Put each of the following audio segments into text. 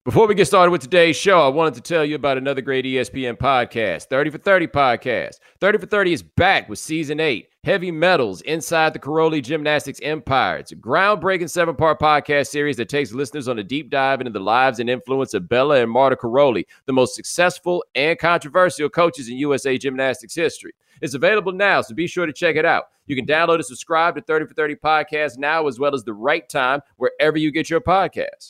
Before we get started with today's show, I wanted to tell you about another great ESPN podcast, 30 for 30 podcast. 30 for 30 is back with season 8, Heavy Metals Inside the Karolyi Gymnastics Empire. It's a groundbreaking 7-part podcast series that takes listeners on a deep dive into the lives and influence of Bela and Marta Karolyi, the most successful and controversial coaches in USA gymnastics history. It's available now, so be sure to check it out. You can download and subscribe to 30 for 30 podcast now, as well as The Right Time, wherever you get your podcasts.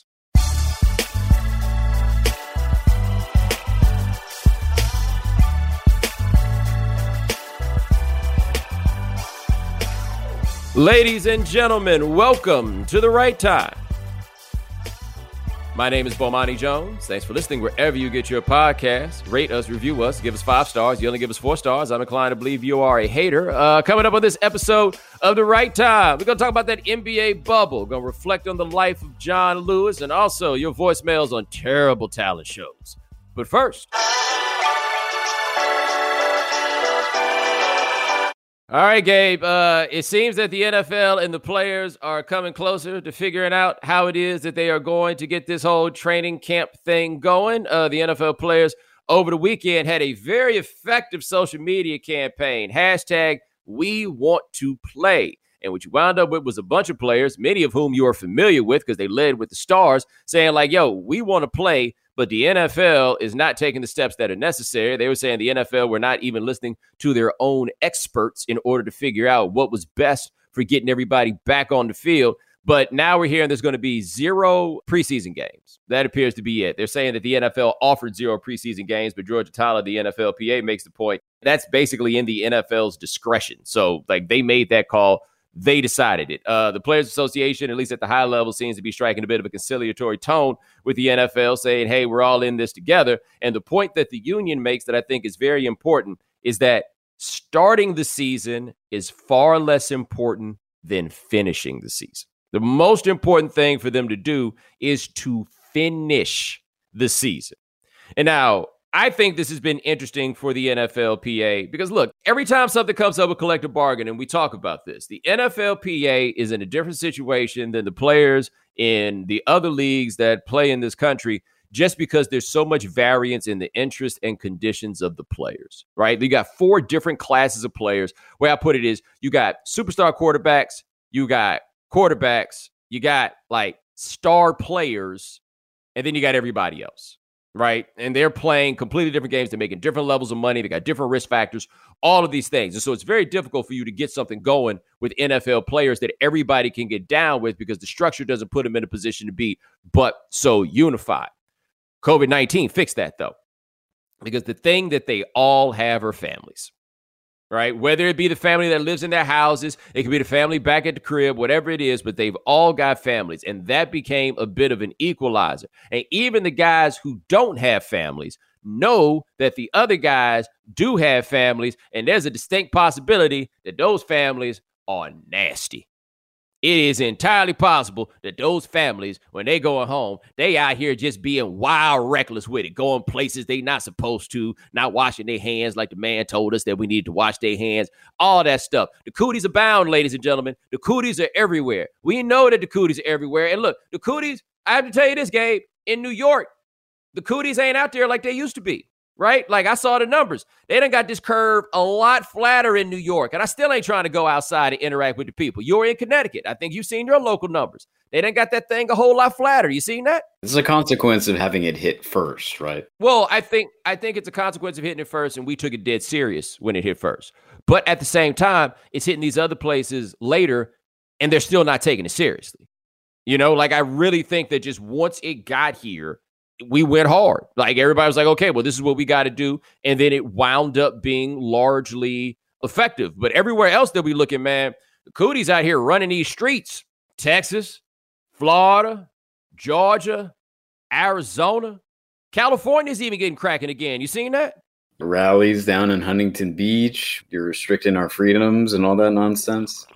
Ladies and gentlemen, welcome to The Right Time. My name is Bomani Jones. Thanks for listening wherever you get your podcasts. Rate us, review us, give us 5 stars. You only give us 4 stars. I'm inclined to believe you are a hater. Coming up on this episode of The Right Time, we're going to talk about that NBA bubble. We're going to reflect on the life of John Lewis and also your voicemails on terrible talent shows. But first... All right, Gabe, it seems that the NFL and the players are coming closer to figuring out how it is that they are going to get this whole training camp thing going. The NFL players over the weekend had a very effective social media campaign, hashtag We Want to Play. And what you wound up with was a bunch of players, many of whom you are familiar with because they led with the Stars, saying like, yo, we want to play, but the NFL is not taking the steps that are necessary. They were saying the NFL were not even listening to their own experts in order to figure out what was best for getting everybody back on the field. But now we're hearing there's going to be 0 preseason games. That appears to be it. They're saying that the NFL offered 0 preseason games, but Georgia Tyler, the NFLPA, makes the point that's basically in the NFL's discretion. So like they made that call. They decided it. The Players Association, at least at the high level, seems to be striking a bit of a conciliatory tone with the NFL, saying, hey, we're all in this together. And the point that the union makes that I think is very important is that starting the season is far less important than finishing the season. The most important thing for them to do is to finish the season. And now, I think this has been interesting for the NFLPA because, look, every time something comes up with collective bargaining, and we talk about this, the NFLPA is in a different situation than the players in the other leagues that play in this country just because there's so much variance in the interest and conditions of the players, right? You got 4 different classes of players. The way I put it is you got superstar quarterbacks, you got quarterbacks, you got like star players, and then you got everybody else. Right. And they're playing completely different games. They're making different levels of money. They got different risk factors, all of these things. And so it's very difficult for you to get something going with NFL players that everybody can get down with because the structure doesn't put them in a position to be but so unified. COVID-19 fixed that, though, because the thing that they all have are families. Right? Whether it be the family that lives in their houses, it could be the family back at the crib, whatever it is, but they've all got families. And that became a bit of an equalizer. And even the guys who don't have families know that the other guys do have families. And there's a distinct possibility that those families are nasty. It is entirely possible that those families, when they going home, they out here just being wild reckless with it, going places they not supposed to, not washing their hands like the man told us that we need to wash their hands, all that stuff. The cooties abound, ladies and gentlemen. The cooties are everywhere. We know that the cooties are everywhere. And look, the cooties, I have to tell you this, Gabe, in New York, the cooties ain't out there like they used to be. Right? Like I saw the numbers. They done got this curve a lot flatter in New York. And I still ain't trying to go outside and interact with the people. You're in Connecticut. I think you've seen your local numbers. They done got that thing a whole lot flatter. You seen that? This is a consequence of having it hit first, right? Well, I think it's a consequence of hitting it first, and we took it dead serious when it hit first. But at the same time, it's hitting these other places later, and they're still not taking it seriously. You know, like I really think that just once it got here, we went hard. Like everybody was like, okay, well, this is what we got to do. And then it wound up being largely effective. But everywhere else that we looking, man, the cooties out here running these streets, Texas, Florida, Georgia, Arizona, California's even getting cracking again. You seen that? Rallies down in Huntington Beach. You're restricting our freedoms and all that nonsense.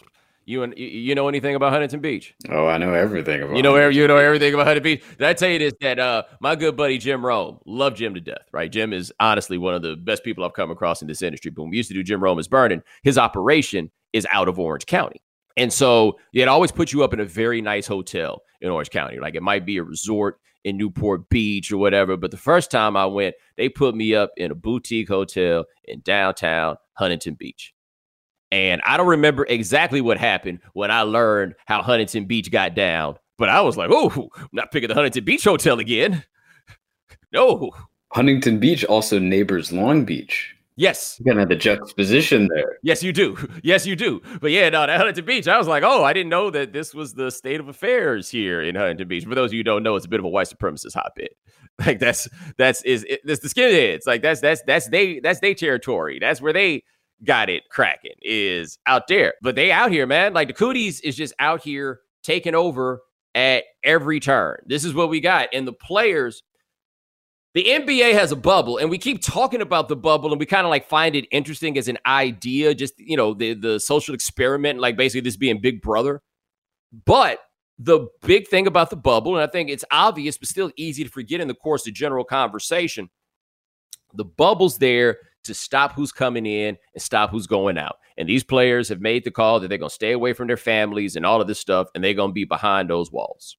You know anything about Huntington Beach? Oh, I know everything about you know everything about Huntington Beach. Did I tell you this? That my good buddy Jim Rome, love Jim to death, right? Jim is honestly one of the best people I've come across in this industry. But when we used to do Jim Rome is Burning, his operation is out of Orange County. And so it always puts you up in a very nice hotel in Orange County. Like it might be a resort. in Newport Beach or whatever. But the first time I went, they put me up in a boutique hotel in downtown Huntington Beach. And I don't remember exactly what happened when I learned how Huntington Beach got down. But I was like, oh, I'm not picking the Huntington Beach Hotel again. No. Huntington Beach also neighbors Long Beach. Yes. You're going to have the juxtaposition there. Yes, you do. Yes, you do. But yeah, no, that Huntington Beach, I was like, oh, I didn't know that this was the state of affairs here in Huntington Beach. For those of you who don't know, it's a bit of a white supremacist hotbed. Like that's the skinheads. Like that's their territory. That's where they got it cracking, is out there. But they out here, man. Like the cooties is just out here taking over at every turn. This is what we got. And the players, the NBA has a bubble, and we keep talking about the bubble, and we kind of like find it interesting as an idea, just, you know, the social experiment, like basically this being Big Brother. But the big thing about the bubble, and I think it's obvious, but still easy to forget in the course of general conversation, the bubble's there to stop who's coming in and stop who's going out. And these players have made the call that they're going to stay away from their families and all of this stuff, and they're going to be behind those walls.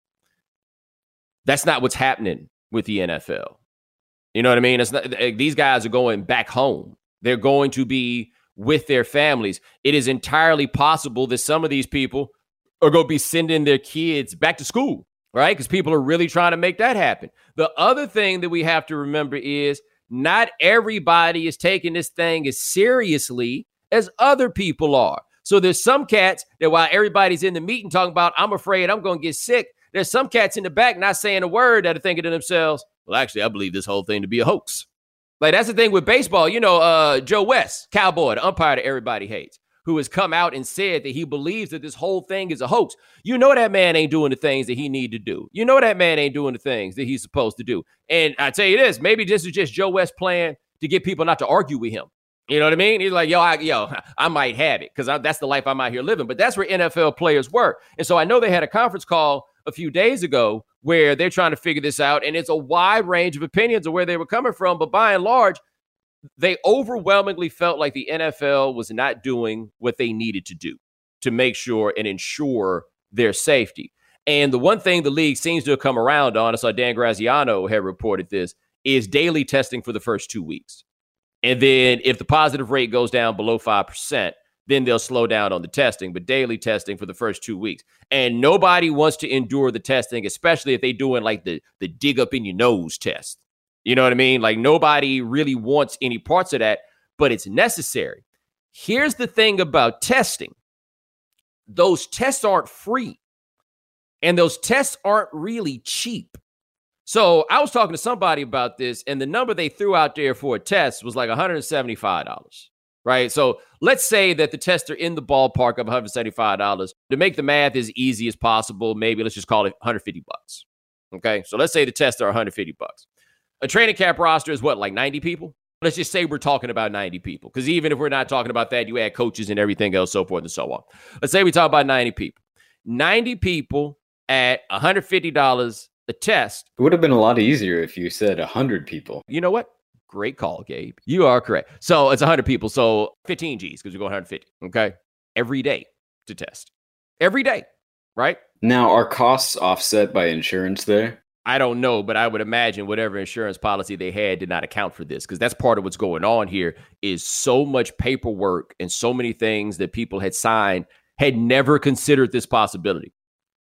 That's not what's happening with the NFL. You know what I mean? It's not, these guys are going back home. They're going to be with their families. It is entirely possible that some of these people are going to be sending their kids back to school, right? Because people are really trying to make that happen. The other thing that we have to remember is not everybody is taking this thing as seriously as other people are. So there's some cats that while everybody's in the meeting talking about, I'm afraid I'm going to get sick, there's some cats in the back not saying a word that are thinking to themselves, well, actually, I believe this whole thing to be a hoax. Like, that's the thing with baseball. You know, Joe West, Cowboy, the umpire that everybody hates, who has come out and said that he believes that this whole thing is a hoax. You know that man ain't doing the things that he need to do. You know that man ain't doing the things that he's supposed to do. And I tell you this, maybe this is just Joe West plan to get people not to argue with him. You know what I mean? He's like, I might have it because that's the life I'm out here living. But that's where NFL players work. And so I know they had a conference call a few days ago where they're trying to figure this out. And it's a wide range of opinions of where they were coming from. But by and large, they overwhelmingly felt like the NFL was not doing what they needed to do to make sure and ensure their safety. And the one thing the league seems to have come around on, I saw Dan Graziano had reported this, is daily testing for the first 2 weeks. And then if the positive rate goes down below 5%, then they'll slow down on the testing, but daily testing for the first 2 weeks. And nobody wants to endure the testing, especially if they're doing like the dig up in your nose test. You know what I mean? Like nobody really wants any parts of that, but it's necessary. Here's the thing about testing. Those tests aren't free, and those tests aren't really cheap. So I was talking to somebody about this, and the number they threw out there for a test was like $175, right? So let's say that the tests are in the ballpark of $175. To make the math as easy as possible, maybe let's just call it $150. Okay, so let's say the tests are $150. A training camp roster is what, like 90 people? Let's just say we're talking about 90 people, because even if we're not talking about that, you add coaches and everything else, so forth and so on. Let's say we talk about 90 people. 90 people at $150 a test. It would have been a lot easier if you said 100 people. You know what? Great call, Gabe. You are correct. So it's 100 people. So 15 Gs because we're going 150. Okay. Every day to test. Every day. Right? Now, are costs offset by insurance there? I don't know, but I would imagine whatever insurance policy they had did not account for this, because that's part of what's going on here is so much paperwork and so many things that people had signed had never considered this possibility.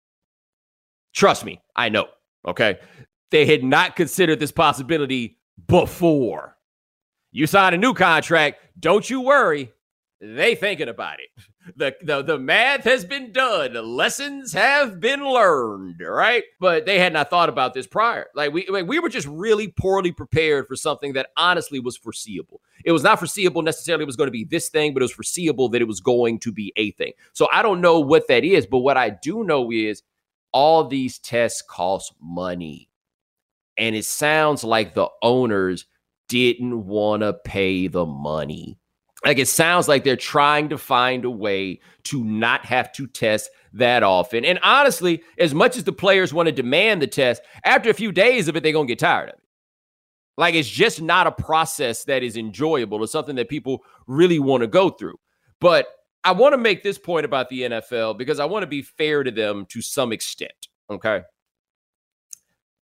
Trust me, I know. Okay. They had not considered this possibility before. You sign a new contract, don't you worry. They thinking about it. The math has been done. The lessons have been learned, right? But they had not thought about this prior. Like we were just really poorly prepared for something that honestly was foreseeable. It was not foreseeable necessarily it was going to be this thing, but it was foreseeable that it was going to be a thing. So I don't know what that is, but what I do know is all these tests cost money. And it sounds like the owners didn't want to pay the money. Like it sounds like they're trying to find a way to not have to test that often. And honestly, as much as the players want to demand the test, after a few days of it, they're going to get tired of it. Like it's just not a process that is enjoyable or something that people really want to go through. But I want to make this point about the NFL because I want to be fair to them to some extent. Okay.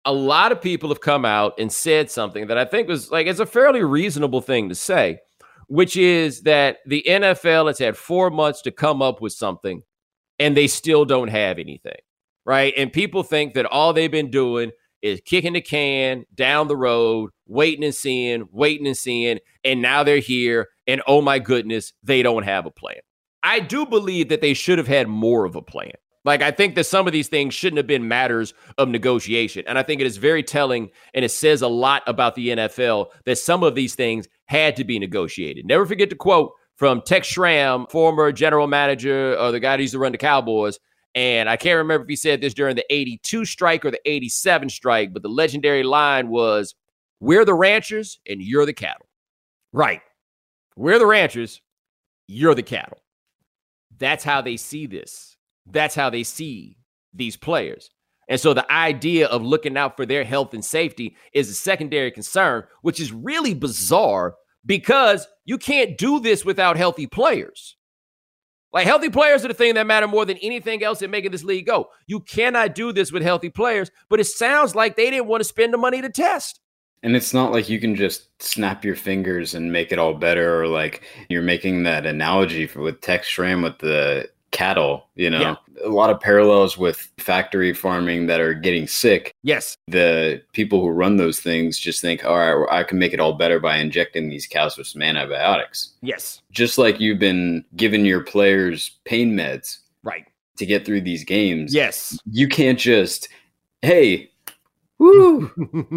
a lot of people have come out and said something that I think was like, it's a fairly reasonable thing to say, which is that the NFL has had 4 months to come up with something and they still don't have anything, right? And people think that all they've been doing is kicking the can down the road, waiting and seeing, and now they're here, and oh my goodness, they don't have a plan. I do believe that they should have had more of a plan. Like, I think that some of these things shouldn't have been matters of negotiation. And I think it is very telling, and it says a lot about the NFL that some of these things had to be negotiated. Never forget the quote from Tex Schramm, former general manager, or the guy who used to run the Cowboys. And I can't remember if he said this during the 82 strike or the 87 strike, but the legendary line was, "We're the ranchers and you're the cattle." Right. We're the ranchers, you're the cattle. That's how they see this. That's how they see these players. And so the idea of looking out for their health and safety is a secondary concern, which is really bizarre because you can't do this without healthy players. Like, healthy players are the thing that matter more than anything else in making this league go. You cannot do this with healthy players, but it sounds like they didn't want to spend the money to test. And it's not like you can just snap your fingers and make it all better, or like you're making that analogy with Tex Schramm with the cattle, Yeah. A lot of parallels with factory farming that are getting sick. Yes. The people who run those things just think, all right, well, I can make it all better by injecting these cows with some antibiotics. Yes. Just like you've been giving your players pain meds. Right. To get through these games. Yes. You can't just, hey, woo.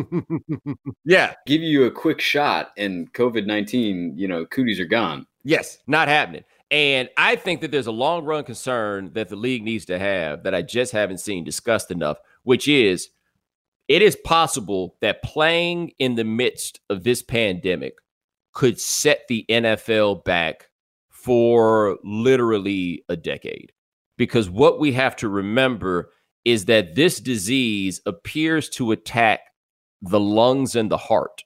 Yeah. Give you a quick shot and COVID-19, cooties are gone. Yes. Not happening. And I think that there's a long run concern that the league needs to have that I just haven't seen discussed enough, which is it is possible that playing in the midst of this pandemic could set the NFL back for literally a decade. Because what we have to remember is that this disease appears to attack the lungs and the heart.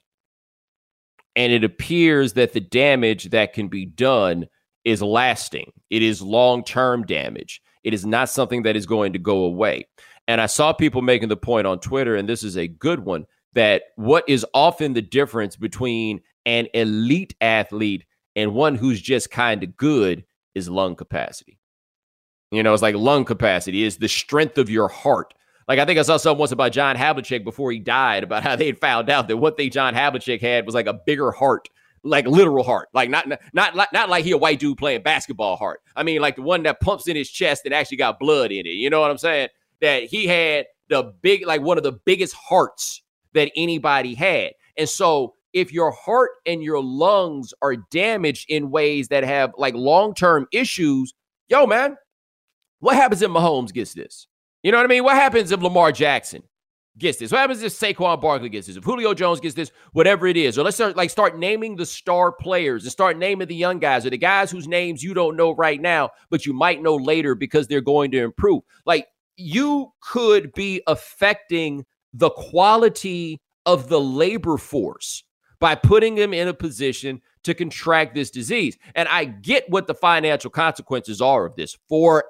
And it appears that the damage that can be done is lasting. It is long-term damage. It is not something that is going to go away. And I saw people making the point on Twitter, and this is a good one, that what is often the difference between an elite athlete and one who's just kind of good is lung capacity. It's like lung capacity is the strength of your heart. Like, I think I saw something once about John Havlicek before he died, about how they had found out that one thing John Havlicek had was like a bigger heart. Like literal heart, like not like he a white dude playing basketball heart. I mean, like the one that pumps in his chest and actually got blood in it. You know what I'm saying? That he had one of the biggest hearts that anybody had. And so if your heart and your lungs are damaged in ways that have like long-term issues, yo, man, what happens if Mahomes gets this? You know what I mean? What happens if Lamar Jackson gets this? What happens if Saquon Barkley gets this? If Julio Jones gets this? Whatever it is. Or let's start naming the star players and start naming the young guys or the guys whose names you don't know right now, but you might know later because they're going to improve. Like, you could be affecting the quality of the labor force by putting them in a position to contract this disease. And I get what the financial consequences are of this for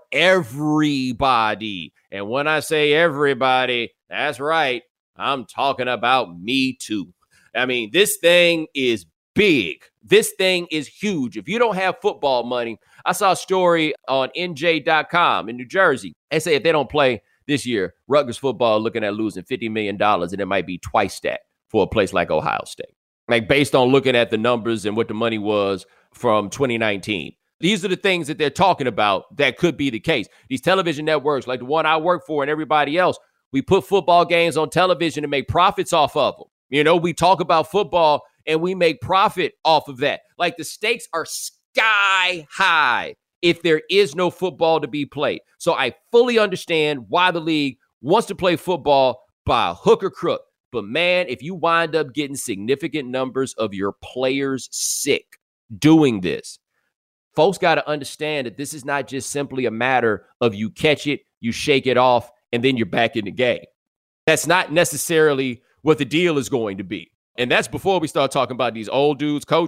everybody. And when I say everybody, that's right, I'm talking about me too. I mean, this thing is big. This thing is huge. If you don't have football money, I saw a story on NJ.com in New Jersey. They say if they don't play this year, Rutgers football looking at losing $50 million, and it might be twice that for a place like Ohio State. Like, based on looking at the numbers and what the money was from 2019. These are the things that they're talking about that could be the case. These television networks, like the one I work for and everybody else, we put football games on television and make profits off of them. We talk about football and we make profit off of that. Like, the stakes are sky high if there is no football to be played. So I fully understand why the league wants to play football by hook or crook. But man, if you wind up getting significant numbers of your players sick doing this, folks got to understand that this is not just simply a matter of you catch it, you shake it off, and then you're back in the game. That's not necessarily what the deal is going to be. And that's before we start talking about these old dudes coaching.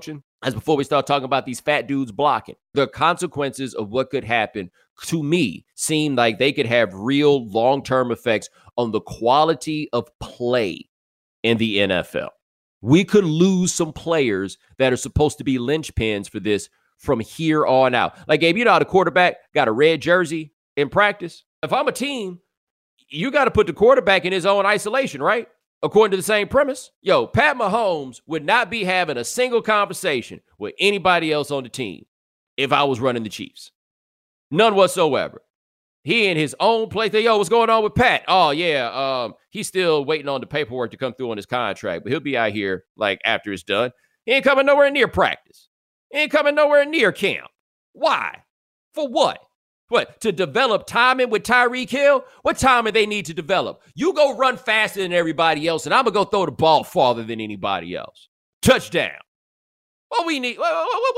as before we start talking about these fat dudes blocking, the consequences of what could happen to me seem like they could have real long-term effects on the quality of play in the NFL. We could lose some players that are supposed to be linchpins for this from here on out. Like, Gabe, you know how the quarterback got a red jersey in practice? If I'm a team, you got to put the quarterback in his own isolation, right? According to the same premise. Yo, Pat Mahomes would not be having a single conversation with anybody else on the team if I was running the Chiefs. None whatsoever. He in his own place. Yo, what's going on with Pat? Oh, yeah, he's still waiting on the paperwork to come through on his contract, but he'll be out here, like, after it's done. He ain't coming nowhere near practice. He ain't coming nowhere near camp. Why? For what? What, to develop timing with Tyreek Hill? What timing they need to develop? You go run faster than everybody else, and I'm going to go throw the ball farther than anybody else. Touchdown. What we need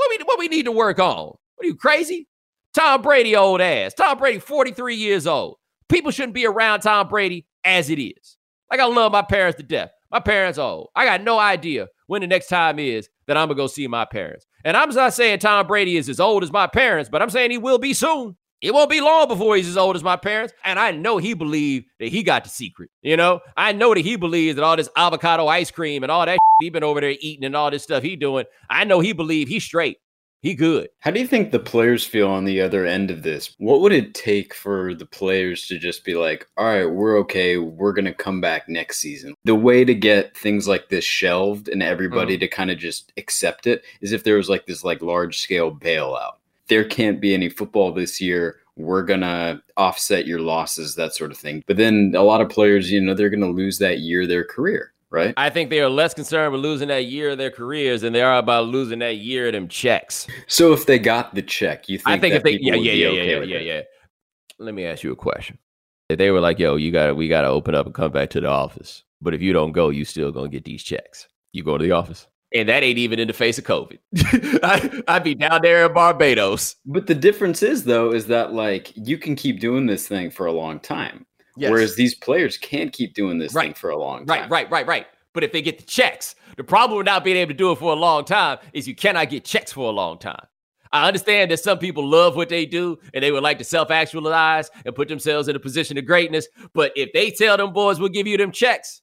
to work on? What are you, crazy? Tom Brady old ass. Tom Brady, 43 years old. People shouldn't be around Tom Brady as it is. Like, I love my parents to death. My parents old. I got no idea when the next time is that I'm going to go see my parents. And I'm not saying Tom Brady is as old as my parents, but I'm saying he will be soon. It won't be long before he's as old as my parents. And I know he believed that he got the secret. You know, I know that he believes that all this avocado ice cream and all that he been over there eating and all this stuff he doing. I know he believed he's straight. He good. How do you think the players feel on the other end of this? What would it take for the players to just be like, all right, we're okay. We're going to come back next season. The way to get things like this shelved and everybody to kind of just accept it is if there was like this like large scale bailout. There can't be any football this year. We're going to offset your losses, that sort of thing. But then a lot of players, you know, they're going to lose that year of their career, right? I think they are less concerned with losing that year of their careers than they are about losing that year of them checks. So if they got the check, you think I think that if they, people would be okay with it? Let me ask you a question. If they were like, yo, we got to open up and come back to the office. But if you don't go, you still going to get these checks. You go to the office. And that ain't even in the face of COVID. I'd be down there in Barbados. But the difference is, though, is that, like, you can keep doing this thing for a long time. Yes. Whereas these players can't keep doing this thing for a long time. Right. But if they get the checks, the problem with not being able to do it for a long time is you cannot get checks for a long time. I understand that some people love what they do and they would like to self-actualize and put themselves in a position of greatness. But if they tell them boys, we'll give you them checks,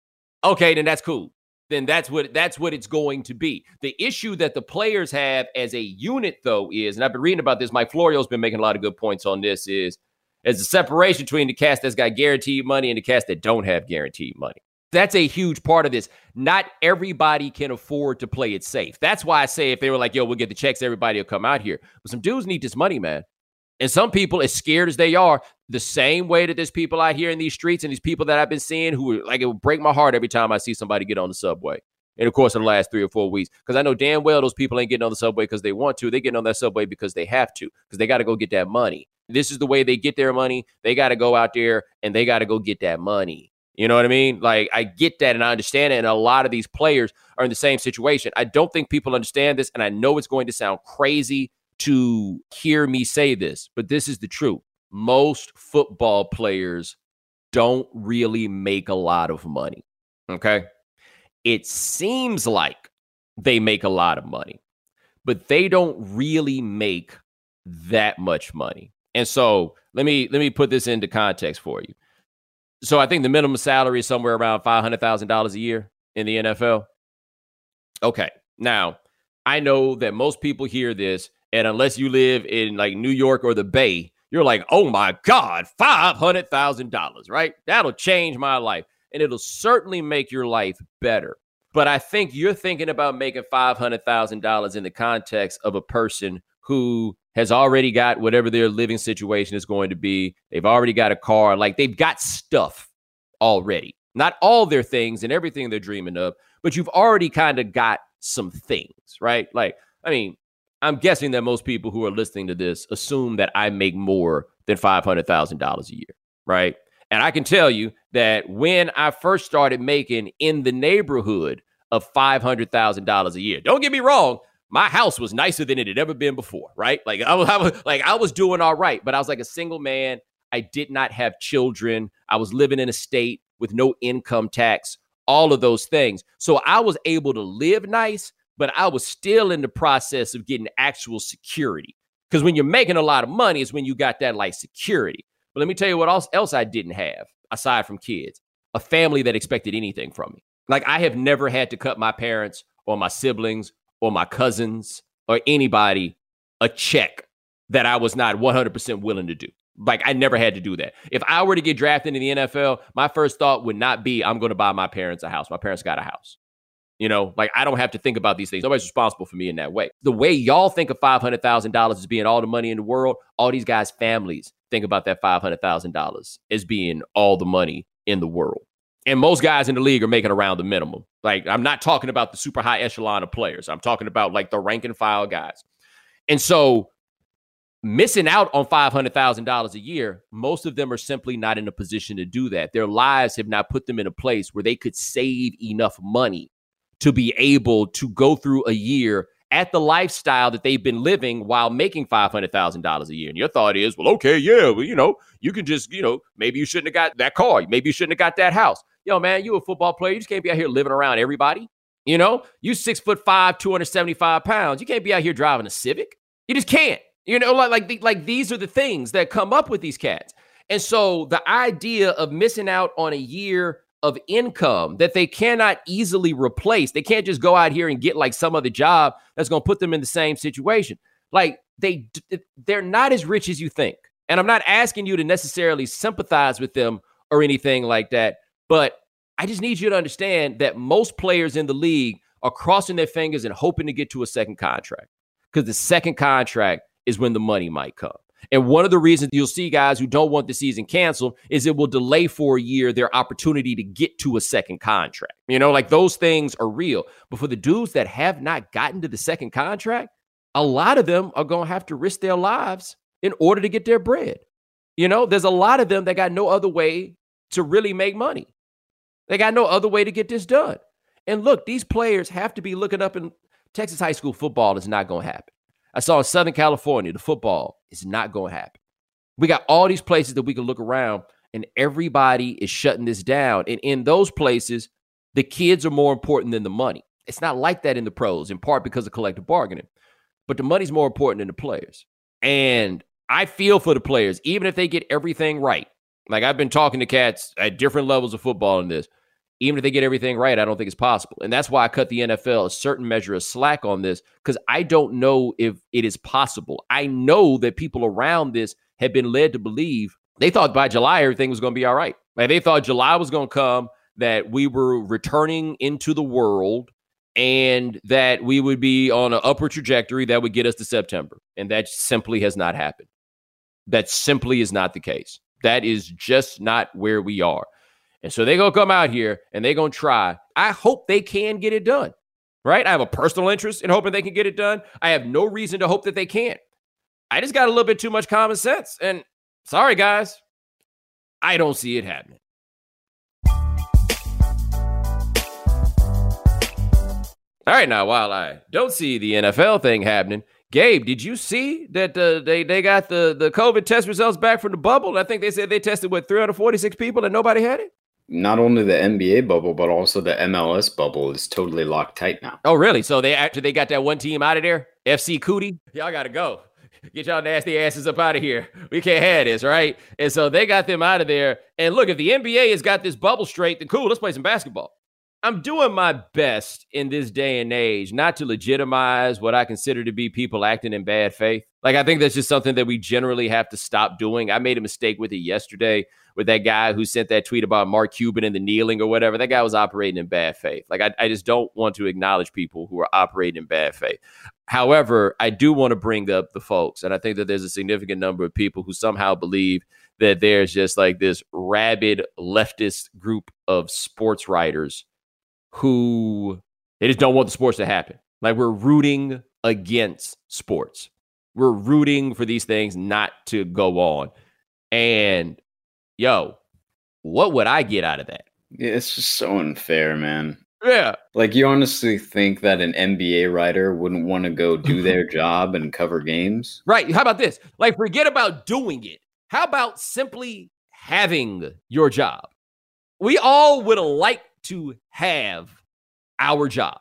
okay, then that's cool. Then that's what it's going to be. The issue that the players have as a unit, though, is, and I've been reading about this, Mike Florio's been making a lot of good points on this, is as a separation between the cast that's got guaranteed money and the cast that don't have guaranteed money. That's a huge part of this. Not everybody can afford to play it safe. That's why I say if they were like, yo, we'll get the checks, everybody will come out here. But some dudes need this money, man. And some people, as scared as they are, the same way that there's people out here in these streets and these people that I've been seeing who, like, it would break my heart every time I see somebody get on the subway in the course of the last 3 or 4 weeks. Because I know damn well those people ain't getting on the subway because they want to. They're getting on that subway because they have to, because they got to go get that money. This is the way they get their money. They got to go out there and they got to go get that money. You know what I mean? Like, I get that and I understand it. And a lot of these players are in the same situation. I don't think people understand this. And I know it's going to sound crazy to hear me say this, but this is the truth. Most football players don't really make a lot of money. Okay. It seems like they make a lot of money, but they don't really make that much money. And so let me put this into context for you. So I think the minimum salary is somewhere around $500,000 a year in the NFL. Okay. Now, I know that most people hear this, and unless you live in like New York or the Bay, you're like, oh my God, $500,000, right? That'll change my life. And it'll certainly make your life better. But I think you're thinking about making $500,000 in the context of a person who has already got whatever their living situation is going to be. They've already got a car. Like, they've got stuff already. Not all their things and everything they're dreaming of, but you've already kind of got some things, right? Like, I mean, I'm guessing that most people who are listening to this assume that I make more than $500,000 a year, right? And I can tell you that when I first started making in the neighborhood of $500,000 a year, don't get me wrong, my house was nicer than it had ever been before, right? Like I was doing all right, but I was like a single man. I did not have children. I was living in a state with no income tax, all of those things. So I was able to live nice, but I was still in the process of getting actual security. Because when you're making a lot of money is when you got that like security. But let me tell you what else I didn't have, aside from kids, a family that expected anything from me. Like I have never had to cut my parents or my siblings or my cousins or anybody a check that I was not 100% willing to do. Like I never had to do that. If I were to get drafted in the NFL, my first thought would not be, I'm going to buy my parents a house. My parents got a house. You know, like I don't have to think about these things. Nobody's responsible for me in that way. The way y'all think of $500,000 as being all the money in the world, all these guys' families think about that $500,000 as being all the money in the world. And most guys in the league are making around the minimum. Like I'm not talking about the super high echelon of players. I'm talking about like the rank and file guys. And so missing out on $500,000 a year, most of them are simply not in a position to do that. Their lives have not put them in a place where they could save enough money to be able to go through a year at the lifestyle that they've been living while making $500,000 a year. And your thought is, well, okay, yeah, well, you know, you can just, you know, maybe you shouldn't have got that car. Maybe you shouldn't have got that house. Yo, man, you a football player. You just can't be out here living around everybody. You know, you 6'5", 275 pounds. You can't be out here driving a Civic. You just can't. You know, like these are the things that come up with these cats. And so the idea of missing out on a year of income that they cannot easily replace. They can't just go out here and get like some other job that's going to put them in the same situation. Like they're not as rich as you think. And I'm not asking you to necessarily sympathize with them or anything like that. But I just need you to understand that most players in the league are crossing their fingers and hoping to get to a second contract, because the second contract is when the money might come. And one of the reasons you'll see guys who don't want the season canceled is it will delay for a year their opportunity to get to a second contract. You know, like those things are real. But for the dudes that have not gotten to the second contract, a lot of them are going to have to risk their lives in order to get their bread. You know, there's a lot of them that got no other way to really make money. They got no other way to get this done. And look, these players have to be looking up, in Texas high school football is not going to happen. I saw in Southern California, the football is not going to happen. We got all these places that we can look around, and everybody is shutting this down. And in those places, the kids are more important than the money. It's not like that in the pros, in part because of collective bargaining. But the money's more important than the players. And I feel for the players, even if they get everything right. Like I've been talking to cats at different levels of football in this. Even if they get everything right, I don't think it's possible. And that's why I cut the NFL a certain measure of slack on this, because I don't know if it is possible. I know that people around this have been led to believe they thought by July everything was going to be all right. Like they thought July was going to come, that we were returning into the world, and that we would be on an upward trajectory that would get us to September. And that simply has not happened. That simply is not the case. That is just not where we are. And so they're going to come out here and they're going to try. I hope they can get it done, right? I have a personal interest in hoping they can get it done. I have no reason to hope that they can't. I just got a little bit too much common sense. And sorry, guys, I don't see it happening. All right, now, while I don't see the NFL thing happening, Gabe, did you see that they got the COVID test results back from the bubble? I think they said they tested, 346 people and nobody had it? Not only the NBA bubble, but also the MLS bubble is totally locked tight now. Oh, really? So they got that one team out of there? FC Cootie? Y'all got to go. Get y'all nasty asses up out of here. We can't have this, right? And so they got them out of there. And look, if the NBA has got this bubble straight, then cool, let's play some basketball. I'm doing my best in this day and age not to legitimize what I consider to be people acting in bad faith. Like, I think that's just something that we generally have to stop doing. I made a mistake with it yesterday with that guy who sent that tweet about Mark Cuban and the kneeling or whatever. That guy was operating in bad faith. Like, I just don't want to acknowledge people who are operating in bad faith. However, I do want to bring up the folks, and I think that there's a significant number of people who somehow believe that there's just like this rabid leftist group of sports writers who they just don't want the sports to happen. Like, we're rooting against sports. We're rooting for these things not to go on. And yo, what would I get out of that? Yeah, it's just so unfair, man. Yeah. Like, you honestly think that an NBA writer wouldn't want to go do their job and cover games? Right. How about this? Like, forget about doing it. How about simply having your job? We all would like to have our jobs.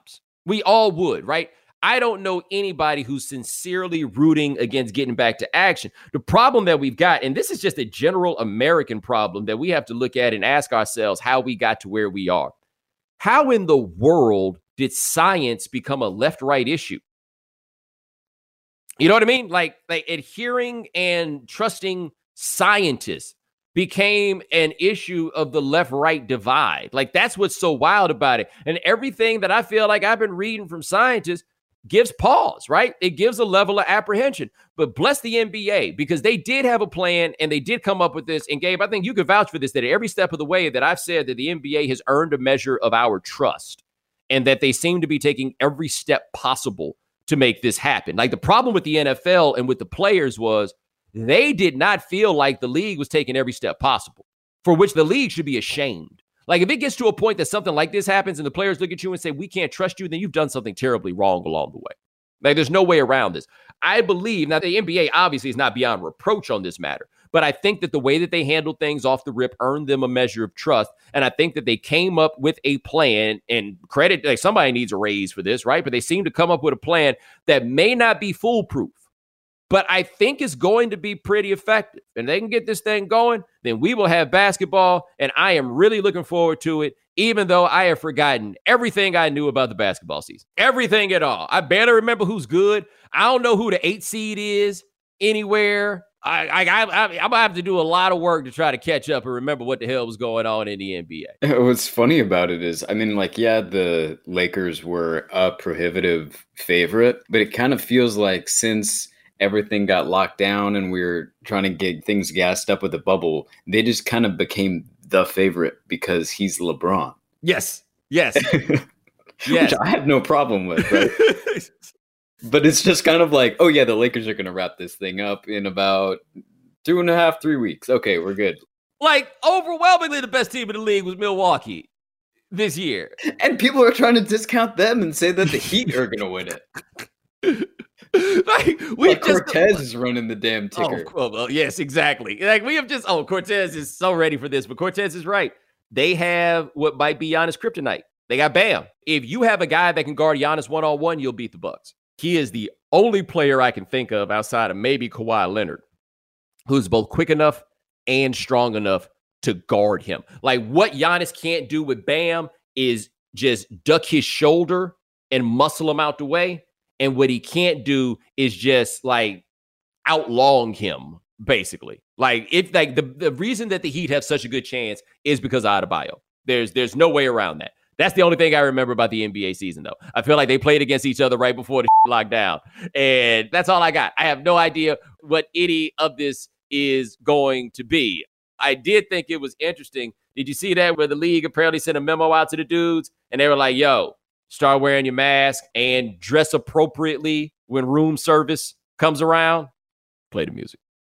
We all would, right? I don't know anybody who's sincerely rooting against getting back to action. The problem that we've got, and this is just a general American problem that we have to look at and ask ourselves how we got to where we are. How in the world did science become a left-right issue? You know what I mean? Like adhering and trusting scientists became an issue of the left-right divide. Like, that's what's so wild about it. And everything that I feel like I've been reading from scientists gives pause, right? It gives a level of apprehension. But bless the NBA, because they did have a plan and they did come up with this. And Gabe, I think you could vouch for this, that at every step of the way that I've said that the NBA has earned a measure of our trust and that they seem to be taking every step possible to make this happen. Like, the problem with the NFL and with the players was they did not feel like the league was taking every step possible, for which the league should be ashamed. Like, if it gets to a point that something like this happens and the players look at you and say, we can't trust you, then you've done something terribly wrong along the way. Like, there's no way around this. I believe, now the NBA obviously is not beyond reproach on this matter, but I think that the way that they handled things off the rip earned them a measure of trust. And I think that they came up with a plan, and credit, like, somebody needs a raise for this, right? But they seem to come up with a plan that may not be foolproof, but I think it's going to be pretty effective. And they can get this thing going, then we will have basketball, and I am really looking forward to it, even though I have forgotten everything I knew about the basketball season. Everything at all. I barely remember who's good. I don't know who the 8 seed is anywhere. I'm going to have to do a lot of work to try to catch up and remember what the hell was going on in the NBA. What's funny about it is, I mean, like, yeah, the Lakers were a prohibitive favorite, but it kind of feels like since everything got locked down and we were trying to get things gassed up with the bubble, they just kind of became the favorite because he's LeBron. Yes. Yes. Which I have no problem with, right? But it's just kind of like, oh yeah, the Lakers are going to wrap this thing up in about 2.5, 3 weeks. Okay, we're good. Like, overwhelmingly the best team in the league was Milwaukee this year. And people are trying to discount them and say that the Heat are going to win it. Like Cortez is running the damn ticker. Well, yes, exactly. Like, we have just, Cortez is so ready for this, but Cortez is right. They have what might be Giannis kryptonite. They got Bam. If you have a guy that can guard Giannis one-on-one, you'll beat the Bucks. He is the only player I can think of outside of maybe Kawhi Leonard who's both quick enough and strong enough to guard him. Like, what Giannis can't do with Bam is just duck his shoulder and muscle him out the way. And what he can't do is just, like, outlong him, basically. Like, if, like, the reason that the Heat have such a good chance is because of Adebayo. There's no way around that. That's the only thing I remember about the NBA season, though. I feel like they played against each other right before the locked down. And that's all I got. I have no idea what any of this is going to be. I did think it was interesting. Did you see that where the league apparently sent a memo out to the dudes and they were like, yo, start wearing your mask and dress appropriately when room service comes around? Play the music.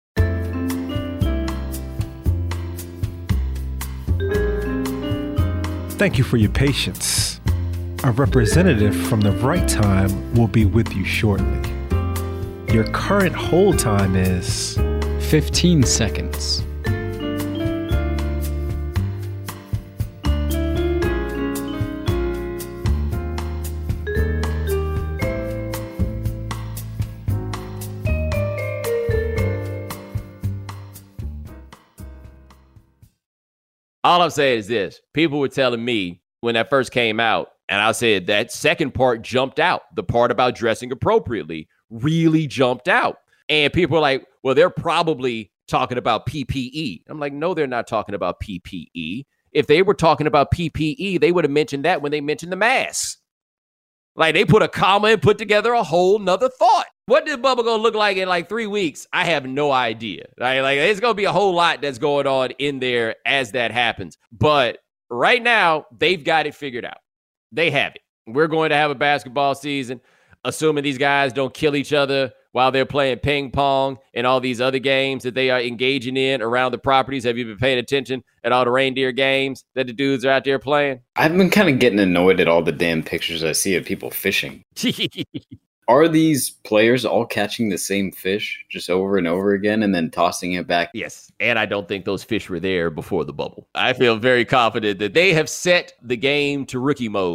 Thank you for your patience. A representative from the right time will be with you shortly. Your current hold time is 15 seconds. All I'm saying is this. People were telling me when that first came out, and I said that second part jumped out. The part about dressing appropriately really jumped out. And people are like, well, they're probably talking about PPE. I'm like, no, they're not talking about PPE. If they were talking about PPE, they would have mentioned that when they mentioned the masks. Like, they put a comma and put together a whole nother thought. What this bubble gonna look like in like 3 weeks? I have no idea. Right? Like, there's gonna be a whole lot that's going on in there as that happens. But right now, they've got it figured out. They have it. We're going to have a basketball season, assuming these guys don't kill each other while they're playing ping pong and all these other games that they are engaging in around the properties. Have you been paying attention at all the reindeer games that the dudes are out there playing? I've been kind of getting annoyed at all the damn pictures I see of people fishing. Are these players all catching the same fish just over and over again and then tossing it back? Yes, and I don't think those fish were there before the bubble. I feel very confident that they have set the game to rookie mode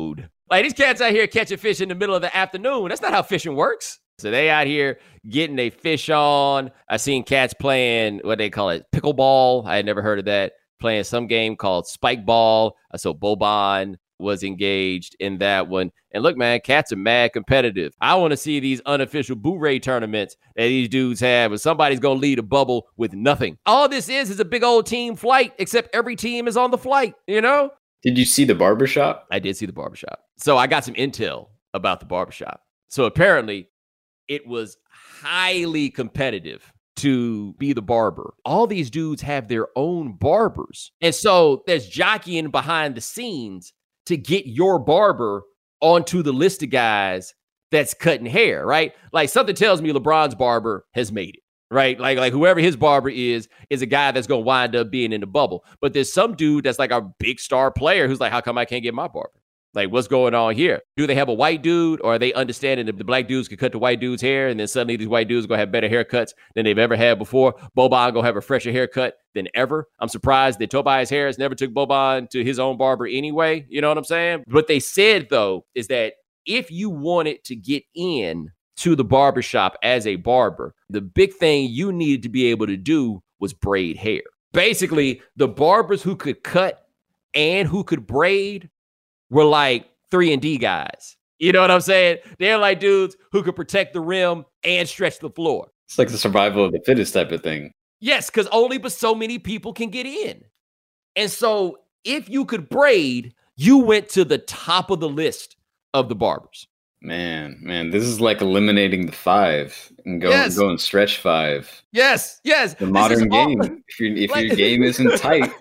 Like, these cats out here catching fish in the middle of the afternoon. That's not how fishing works. So they out here getting a fish on. I seen cats playing, what they call it, pickleball. I had never heard of that. Playing some game called spike ball. I saw Boban was engaged in that one. And look, man, cats are mad competitive. I want to see these unofficial Boo-Ray tournaments that these dudes have, and somebody's going to lead a bubble with nothing. All this is a big old team flight, except every team is on the flight, you know? Did you see the barbershop? I did see the barbershop. So I got some intel about the barbershop. So apparently it was highly competitive to be the barber. All these dudes have their own barbers. And so there's jockeying behind the scenes to get your barber onto the list of guys that's cutting hair, right? Like, something tells me LeBron's barber has made it, right? Like whoever his barber is a guy that's going to wind up being in the bubble. But there's some dude that's like a big star player who's like, how come I can't get my barber? Like, what's going on here? Do they have a white dude, or are they understanding that the black dudes can cut the white dude's hair, and then suddenly these white dudes are going to have better haircuts than they've ever had before? Boban going to have a fresher haircut than ever. I'm surprised that Tobias Harris never took Boban to his own barber anyway. You know what I'm saying? What they said, though, is that if you wanted to get in to the barbershop as a barber, the big thing you needed to be able to do was braid hair. Basically, the barbers who could cut and who could braid were like 3-and-D guys. You know what I'm saying? They're like dudes who could protect the rim and stretch the floor. It's like the survival of the fittest type of thing. Yes, because only but so many people can get in. And so if you could braid, you went to the top of the list of the barbers. Man, this is like eliminating the five and going stretch five. Yes. The modern game. If your game isn't tight,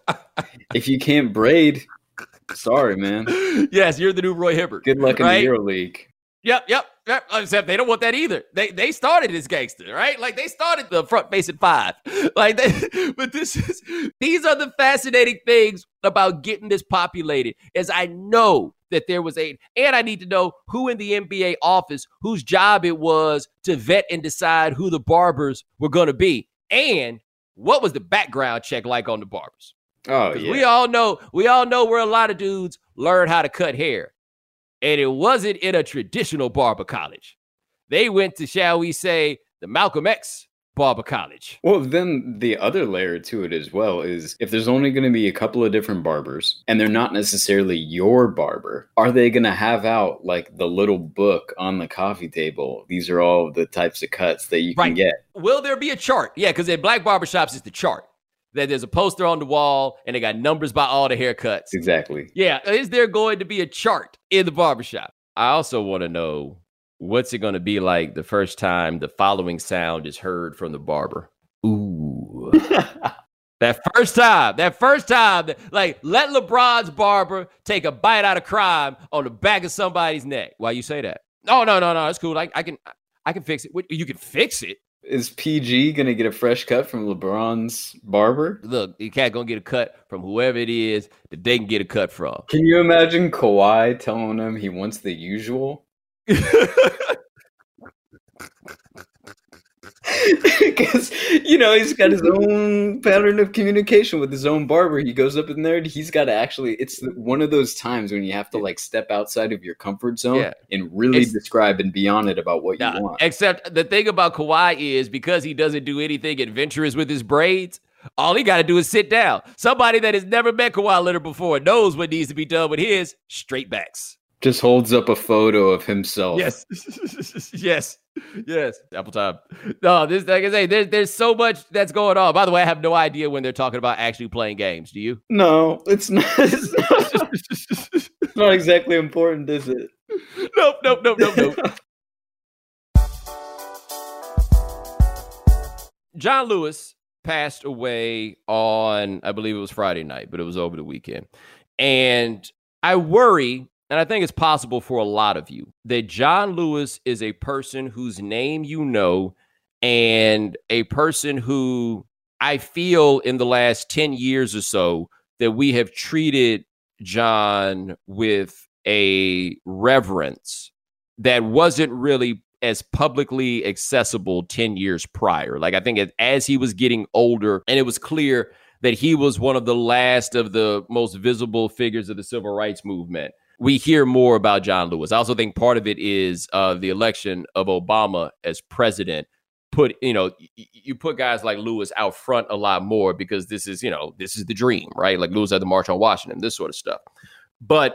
if you can't braid, sorry, man. Yes, you're the new Roy Hibbert. Good luck in the EuroLeague. Yep. Except they don't want that either. They started as gangster, right? Like, they started the front-facing five. But these are the fascinating things about getting this populated, is I know that there was and I need to know who in the NBA office, whose job it was to vet and decide who the barbers were going to be, and what was the background check like on the barbers. Oh, yeah. We all know where a lot of dudes learn how to cut hair. And it wasn't in a traditional barber college. They went to, shall we say, the Malcolm X barber college. Well, then the other layer to it as well is, if there's only going to be a couple of different barbers and they're not necessarily your barber, are they going to have out like the little book on the coffee table? These are all the types of cuts that you can get. Will there be a chart? Yeah, because in black barbershops, it's the chart. That there's a poster on the wall and they got numbers by all the haircuts. Exactly. Yeah. Is there going to be a chart in the barbershop? I also want to know, what's it going to be like the first time the following sound is heard from the barber? Ooh. That first time, like, let LeBron's barber take a bite out of crime on the back of somebody's neck. Why you say that? No, it's cool. I can fix it. You can fix it? Is PG going to get a fresh cut from LeBron's barber? Look, the cat going to get a cut from whoever it is that they can get a cut from. Can you imagine Kawhi telling him he wants the usual? Because, he's got his own pattern of communication with his own barber. He goes up in there and he's got to it's one of those times when you have to like step outside of your comfort zone and really describe and be on it about what you want. Except the thing about Kawhi is, because he doesn't do anything adventurous with his braids, all he got to do is sit down. Somebody that has never met Kawhi Leonard before knows what needs to be done with his straight backs. Just holds up a photo of himself. Yes. Apple time. No, this, like I say, there's so much that's going on. By the way, I have no idea when they're talking about actually playing games. Do you? No, it's not. It's not exactly important, is it? Nope. John Lewis passed away on, I believe it was Friday night, but it was over the weekend. And I worry, and I think it's possible for a lot of you, that John Lewis is a person whose name you know, and a person who I feel in the last 10 years or so that we have treated John with a reverence that wasn't really as publicly accessible 10 years prior. Like, I think as he was getting older, and it was clear that he was one of the last of the most visible figures of the civil rights movement, we hear more about John Lewis. I also think part of it is the election of Obama as president. You put guys like Lewis out front a lot more because this is the dream, right? Like Lewis at the March on Washington, this sort of stuff. But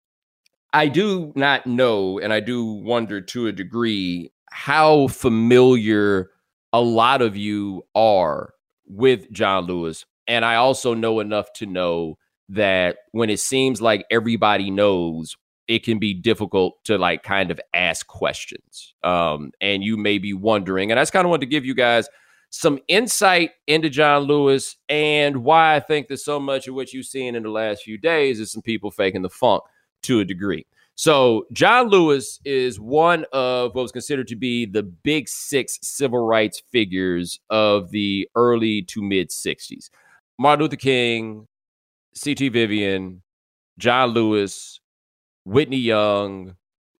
I do not know, and I do wonder to a degree, how familiar a lot of you are with John Lewis. And I also know enough to know that when it seems like everybody knows, it can be difficult to like kind of ask questions. And you may be wondering, and I just kind of wanted to give you guys some insight into John Lewis and why I think that so much of what you've seen in the last few days is some people faking the funk to a degree. So John Lewis is one of what was considered to be the big six civil rights figures of the early to mid 60s. Martin Luther King, C.T. Vivian, John Lewis, Whitney Young,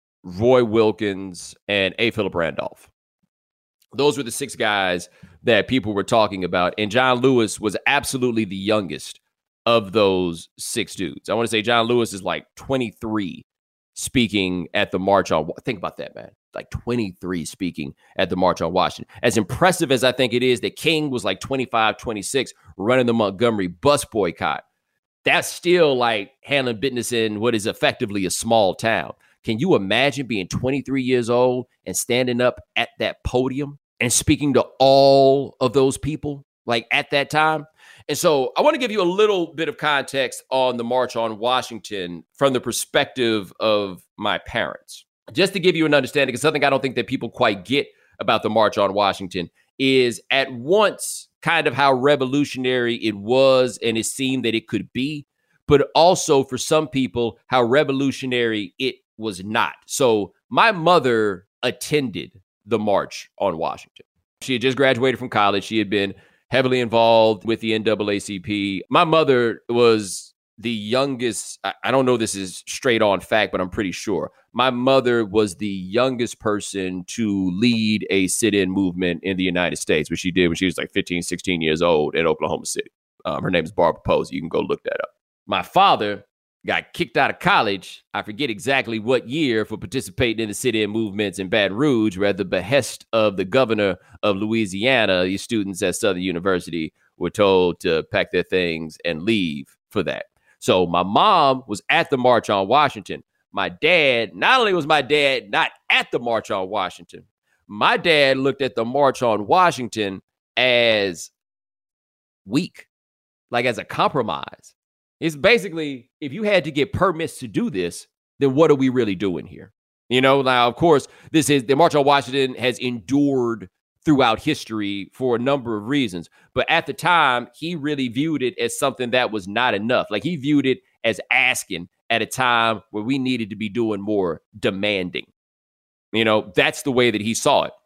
Roy Wilkins, and A. Philip Randolph. Those were the six guys that people were talking about. And John Lewis was absolutely the youngest of those six dudes. I want to say John Lewis is like 23 speaking at the March on, think about that, man, like 23 speaking at the March on Washington. As impressive as I think it is that King was like 25, 26 running the Montgomery bus boycott, that's still like handling business in what is effectively a small town. Can you imagine being 23 years old and standing up at that podium and speaking to all of those people like at that time? And so I want to give you a little bit of context on the March on Washington from the perspective of my parents. Just to give you an understanding, because something I don't think that people quite get about the March on Washington is at once kind of how revolutionary it was and it seemed that it could be, but also for some people, how revolutionary it was not. So my mother attended the March on Washington. She had just graduated from college. She had been heavily involved with the NAACP. My mother was the youngest. I don't know this is straight on fact, but I'm pretty sure. My mother was the youngest person to lead a sit-in movement in the United States, which she did when she was like 15, 16 years old in Oklahoma City. Her name is Barbara Posey. You can go look that up. My father got kicked out of college. I forget exactly what year for participating in the sit-in movements in Baton Rouge, where at the behest of the governor of Louisiana, these students at Southern University were told to pack their things and leave for that. So my mom was at the March on Washington. My dad, not only was my dad not at the March on Washington, my dad looked at the March on Washington as weak, like as a compromise. It's basically, if you had to get permits to do this, then what are we really doing here? You know, now, of course, the March on Washington has endured throughout history for a number of reasons. But at the time, he really viewed it as something that was not enough. Like he viewed it as asking at a time where we needed to be doing more demanding. You know, that's the way that he saw it.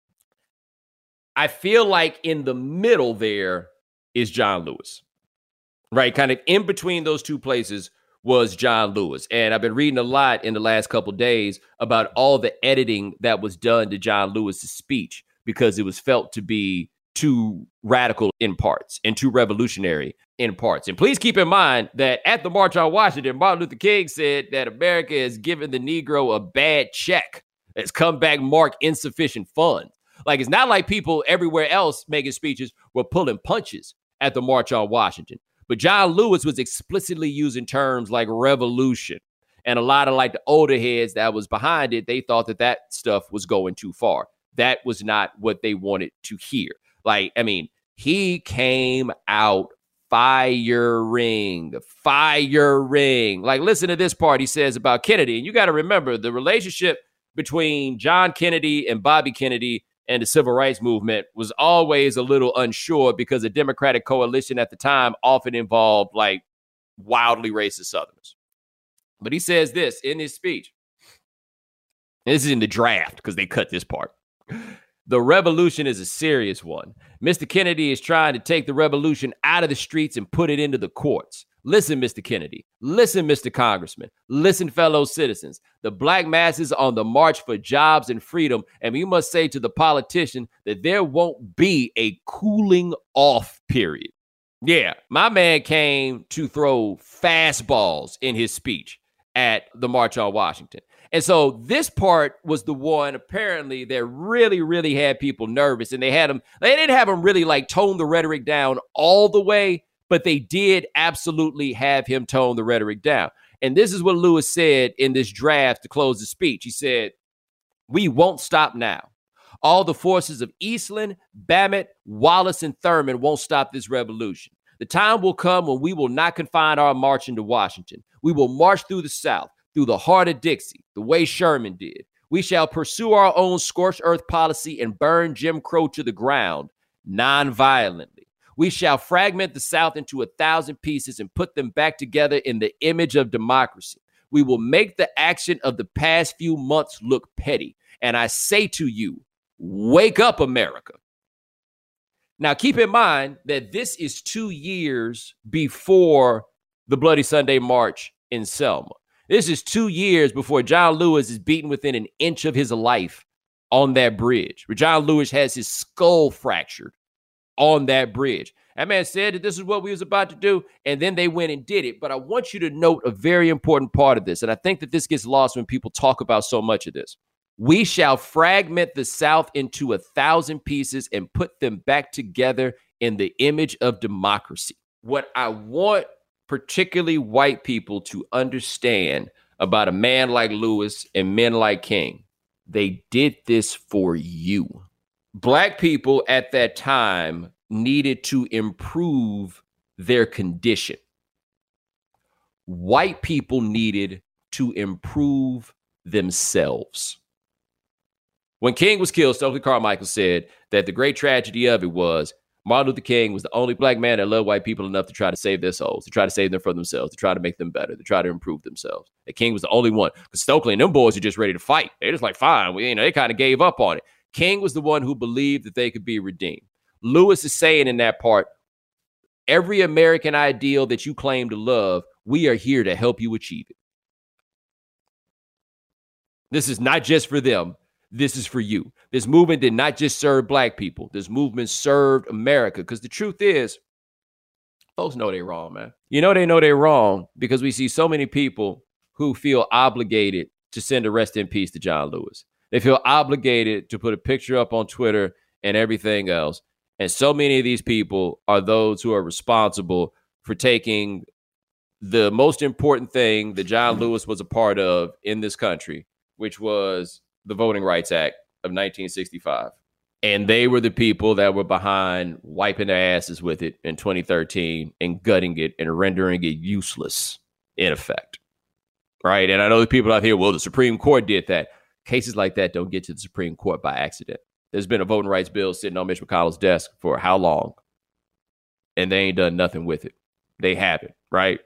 I feel like in the middle there is John Lewis. Right, kind of in between those two places was John Lewis. And I've been reading a lot in the last couple of days about all the editing that was done to John Lewis's speech because it was felt to be too radical in parts and too revolutionary in parts. And please keep in mind that at the March on Washington, Martin Luther King said that America has given the Negro a bad check. It's come back marked insufficient funds. Like, it's not like people everywhere else making speeches were pulling punches at the March on Washington. But John Lewis was explicitly using terms like revolution. And a lot of like the older heads that was behind it, they thought that that stuff was going too far. That was not what they wanted to hear. Like, I mean, he came out firing. Like, listen to this part he says about Kennedy. And you got to remember the relationship between John Kennedy and Bobby Kennedy and the civil rights movement was always a little unsure because the Democratic coalition at the time often involved like wildly racist Southerners. But he says this in his speech. This is in the draft because they cut this part. The revolution is a serious one. Mr. Kennedy is trying to take the revolution out of the streets and put it into the courts. Listen, Mr. Kennedy. Listen, Mr. Congressman. Listen, fellow citizens. The black masses on the march for jobs and freedom, and we must say to the politician that there won't be a cooling off period. Yeah, my man came to throw fastballs in his speech. at the March on Washington. And so this part was the one apparently that really, really had people nervous. And they didn't have them really like tone the rhetoric down all the way, but they did absolutely have him tone the rhetoric down. And this is what Lewis said in this draft to close the speech. He said, "We won't stop now. All the forces of Eastland, Babbitt, Wallace, and Thurman won't stop this revolution. The time will come when we will not confine our march into Washington. We will march through the South, through the heart of Dixie, the way Sherman did. We shall pursue our own scorched earth policy and burn Jim Crow to the ground, non-violently. We shall fragment the South into 1,000 pieces and put them back together in the image of democracy. We will make the action of the past few months look petty. And I say to you, wake up, America." Now, keep in mind that this is 2 years before the Bloody Sunday March in Selma. This is 2 years before John Lewis is beaten within an inch of his life on that bridge, where John Lewis has his skull fractured on that bridge. That man said that this is what we was about to do, and then they went and did it. But I want you to note a very important part of this, and I think that this gets lost when people talk about so much of this. We shall fragment the South into 1,000 pieces and put them back together in the image of democracy. What I want particularly white people to understand about a man like Lewis and men like King, they did this for you. Black people at that time needed to improve their condition. White people needed to improve themselves. When King was killed, Stokely Carmichael said that the great tragedy of it was Martin Luther King was the only black man that loved white people enough to try to save their souls, to try to save them from themselves, to try to make them better, to try to improve themselves. And King was the only one. Because Stokely and them boys are just ready to fight. They're just like, fine. They kind of gave up on it. King was the one who believed that they could be redeemed. Lewis is saying in that part, every American ideal that you claim to love, we are here to help you achieve it. This is not just for them. This is for you. This movement did not just serve black people. This movement served America. Because the truth is, folks know they're wrong, man. You know they're wrong because we see so many people who feel obligated to send a rest in peace to John Lewis. They feel obligated to put a picture up on Twitter and everything else. And so many of these people are those who are responsible for taking the most important thing that John Lewis was a part of in this country, which was the Voting Rights Act of 1965. And they were the people that were behind wiping their asses with it in 2013 and gutting it and rendering it useless in effect. Right. And I know the people out here, well, the Supreme Court did that. Cases like that don't get to the Supreme Court by accident. There's been a voting rights bill sitting on Mitch McConnell's desk for how long? And they ain't done nothing with it. They haven't. Right.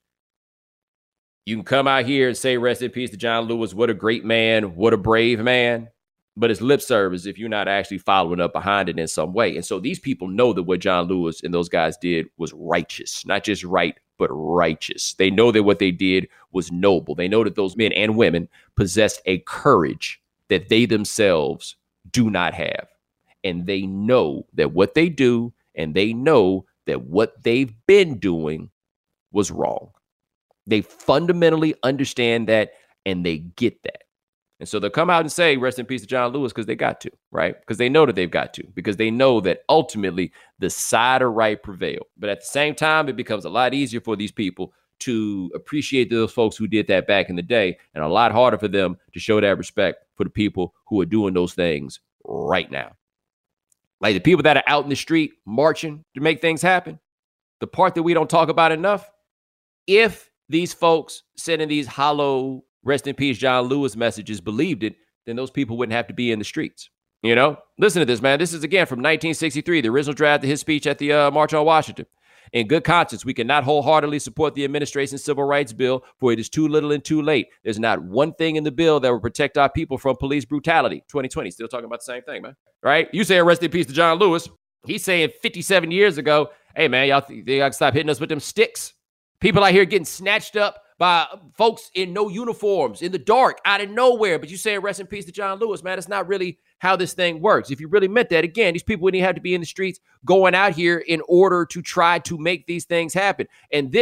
You can come out here and say rest in peace to John Lewis. What a great man. What a brave man. But it's lip service if you're not actually following up behind it in some way. And so these people know that what John Lewis and those guys did was righteous, not just right, but righteous. They know that what they did was noble. They know that those men and women possessed a courage that they themselves do not have. And they know that what they do, and they know that what they've been doing was wrong. They fundamentally understand that, and they get that. And so they'll come out and say, rest in peace to John Lewis, because they got to, right? Because they know that they've got to, because they know that ultimately the side of right prevailed. But at the same time, it becomes a lot easier for these people to appreciate those folks who did that back in the day, and a lot harder for them to show that respect for the people who are doing those things right now. Like the people that are out in the street marching to make things happen. The part that we don't talk about enough, if these folks sending these hollow rest in peace John Lewis messages believed it, then those people wouldn't have to be in the streets. You know, listen to this, man. This is again from 1963, the original draft of his speech at the March on Washington. In good conscience, we cannot wholeheartedly support the administration's civil rights bill, for it is too little and too late. There's not one thing in the bill that will protect our people from police brutality. 2020, still talking about the same thing, man. Right? You say rest in peace to John Lewis. He's saying 57 years ago, hey, man, y'all gotta stop hitting us with them sticks. People out here getting snatched up by folks in no uniforms, in the dark, out of nowhere. But you saying rest in peace to John Lewis, man. It's not really how this thing works. If you really meant that, again, these people wouldn't have to be in the streets going out here in order to try to make these things happen. And this,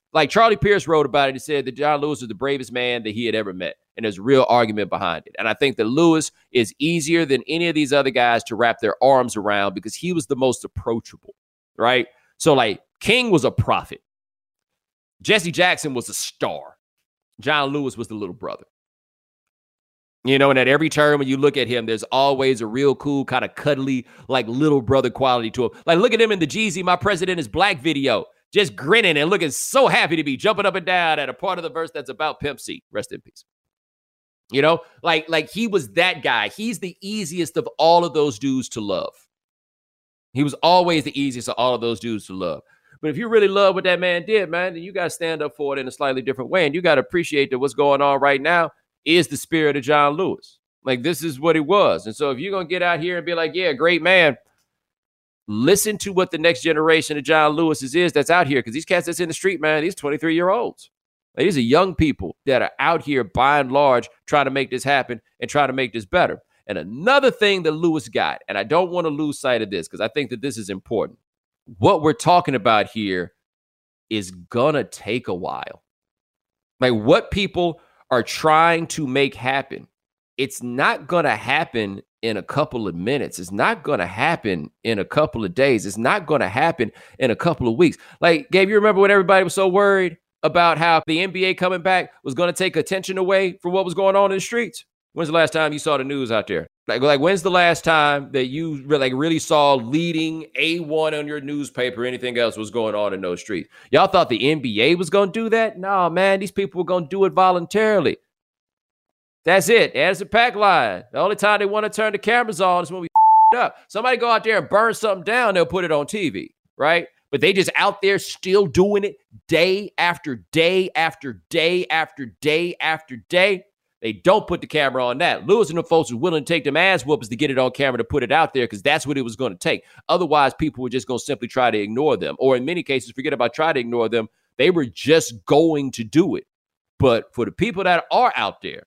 Like Charlie Pierce wrote about it and said that John Lewis was the bravest man that he had ever met. And there's a real argument behind it. And I think that Lewis is easier than any of these other guys to wrap their arms around because he was the most approachable, right? So like King was a prophet. Jesse Jackson was a star. John Lewis was the little brother. And at every turn when you look at him, there's always a real cool, kind of cuddly, like little brother quality to him. Like look at him in the Jeezy, My President is Black video. Just grinning and looking so happy to be jumping up and down at a part of the verse that's about Pimp C. Rest in peace. Like he was that guy. He's the easiest of all of those dudes to love. He was always the easiest of all of those dudes to love. But if you really love what that man did, man, then you got to stand up for it in a slightly different way. And you got to appreciate that what's going on right now is the spirit of John Lewis. Like this is what it was. And so if you're going to get out here and be like, yeah, great man, listen to what the next generation of John Lewis's is that's out here. Because these cats that's in the street, man, these 23-year-olds. Like, these are young people that are out here by and large trying to make this happen and trying to make this better. And another thing that Lewis got, and I don't want to lose sight of this because I think that this is important. What we're talking about here is going to take a while. Like what people are trying to make happen, it's not going to happen in a couple of minutes. It's not going to happen in a couple of days. It's not going to happen in a couple of weeks. Like, Gabe, you remember when everybody was so worried about how the NBA coming back was going to take attention away from what was going on in the streets? When's the last time you saw the news out there? Like when's the last time that you really saw leading A1 on your newspaper or anything else was going on in those streets? Y'all thought the NBA was going to do that? No, man, these people were going to do it voluntarily. That's it. There's a pack line. The only time they want to turn the cameras on is when we up. Somebody go out there and burn something down, they'll put it on TV, right? But they just out there still doing it day after day after day after day after day. They don't put the camera on that. Lewis and the folks were willing to take them ass whoopers to get it on camera to put it out there because that's what it was going to take. Otherwise, people were just going to simply try to ignore them. Or in many cases, forget about try to ignore them. They were just going to do it. But for the people that are out there,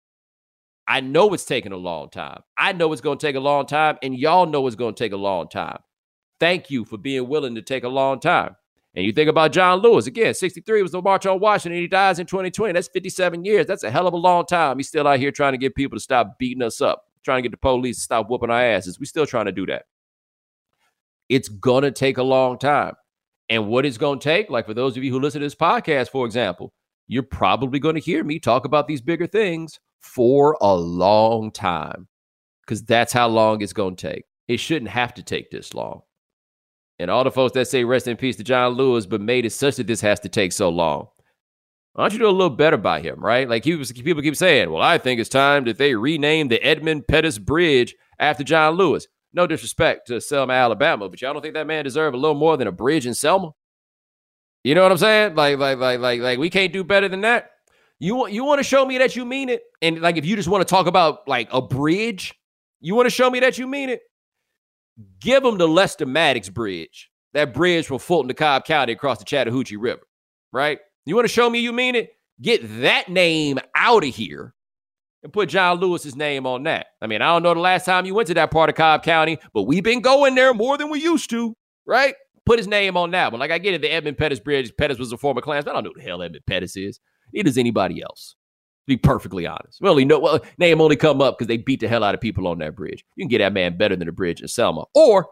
I know it's taking a long time. I know it's going to take a long time, and y'all know it's going to take a long time. Thank you for being willing to take a long time. And you think about John Lewis, again, 63 was the March on Washington. He dies in 2020. That's 57 years. That's a hell of a long time. He's still out here trying to get people to stop beating us up, trying to get the police to stop whooping our asses. We're still trying to do that. It's going to take a long time. And what it's going to take, like for those of you who listen to this podcast, for example, you're probably going to hear me talk about these bigger things for a long time because that's how long it's going to take. It shouldn't have to take this long. And all the folks that say rest in peace to John Lewis, but made it such that this has to take so long. Why don't you do a little better by him, right? Like people keep saying, well, I think it's time that they rename the Edmund Pettus Bridge after John Lewis. No disrespect to Selma, Alabama, but y'all don't think that man deserves a little more than a bridge in Selma? You know what I'm saying? Like we can't do better than that. You want to show me that you mean it? And like if you just want to talk about like a bridge, you want to show me that you mean it? Give them the Lester Maddox Bridge, that bridge from Fulton to Cobb County across the Chattahoochee River, right? You want to show me you mean it? Get that name out of here and put John Lewis's name on that. I mean, I don't know the last time you went to that part of Cobb County, but we've been going there more than we used to, right? Put his name on that one. Like I get it, the Edmund Pettus Bridge. Pettus was a former Klansman. I don't know who the hell Edmund Pettus is. Neither does anybody else. To be perfectly honest. Name only come up because they beat the hell out of people on that bridge. You can get that man better than a bridge in Selma. Or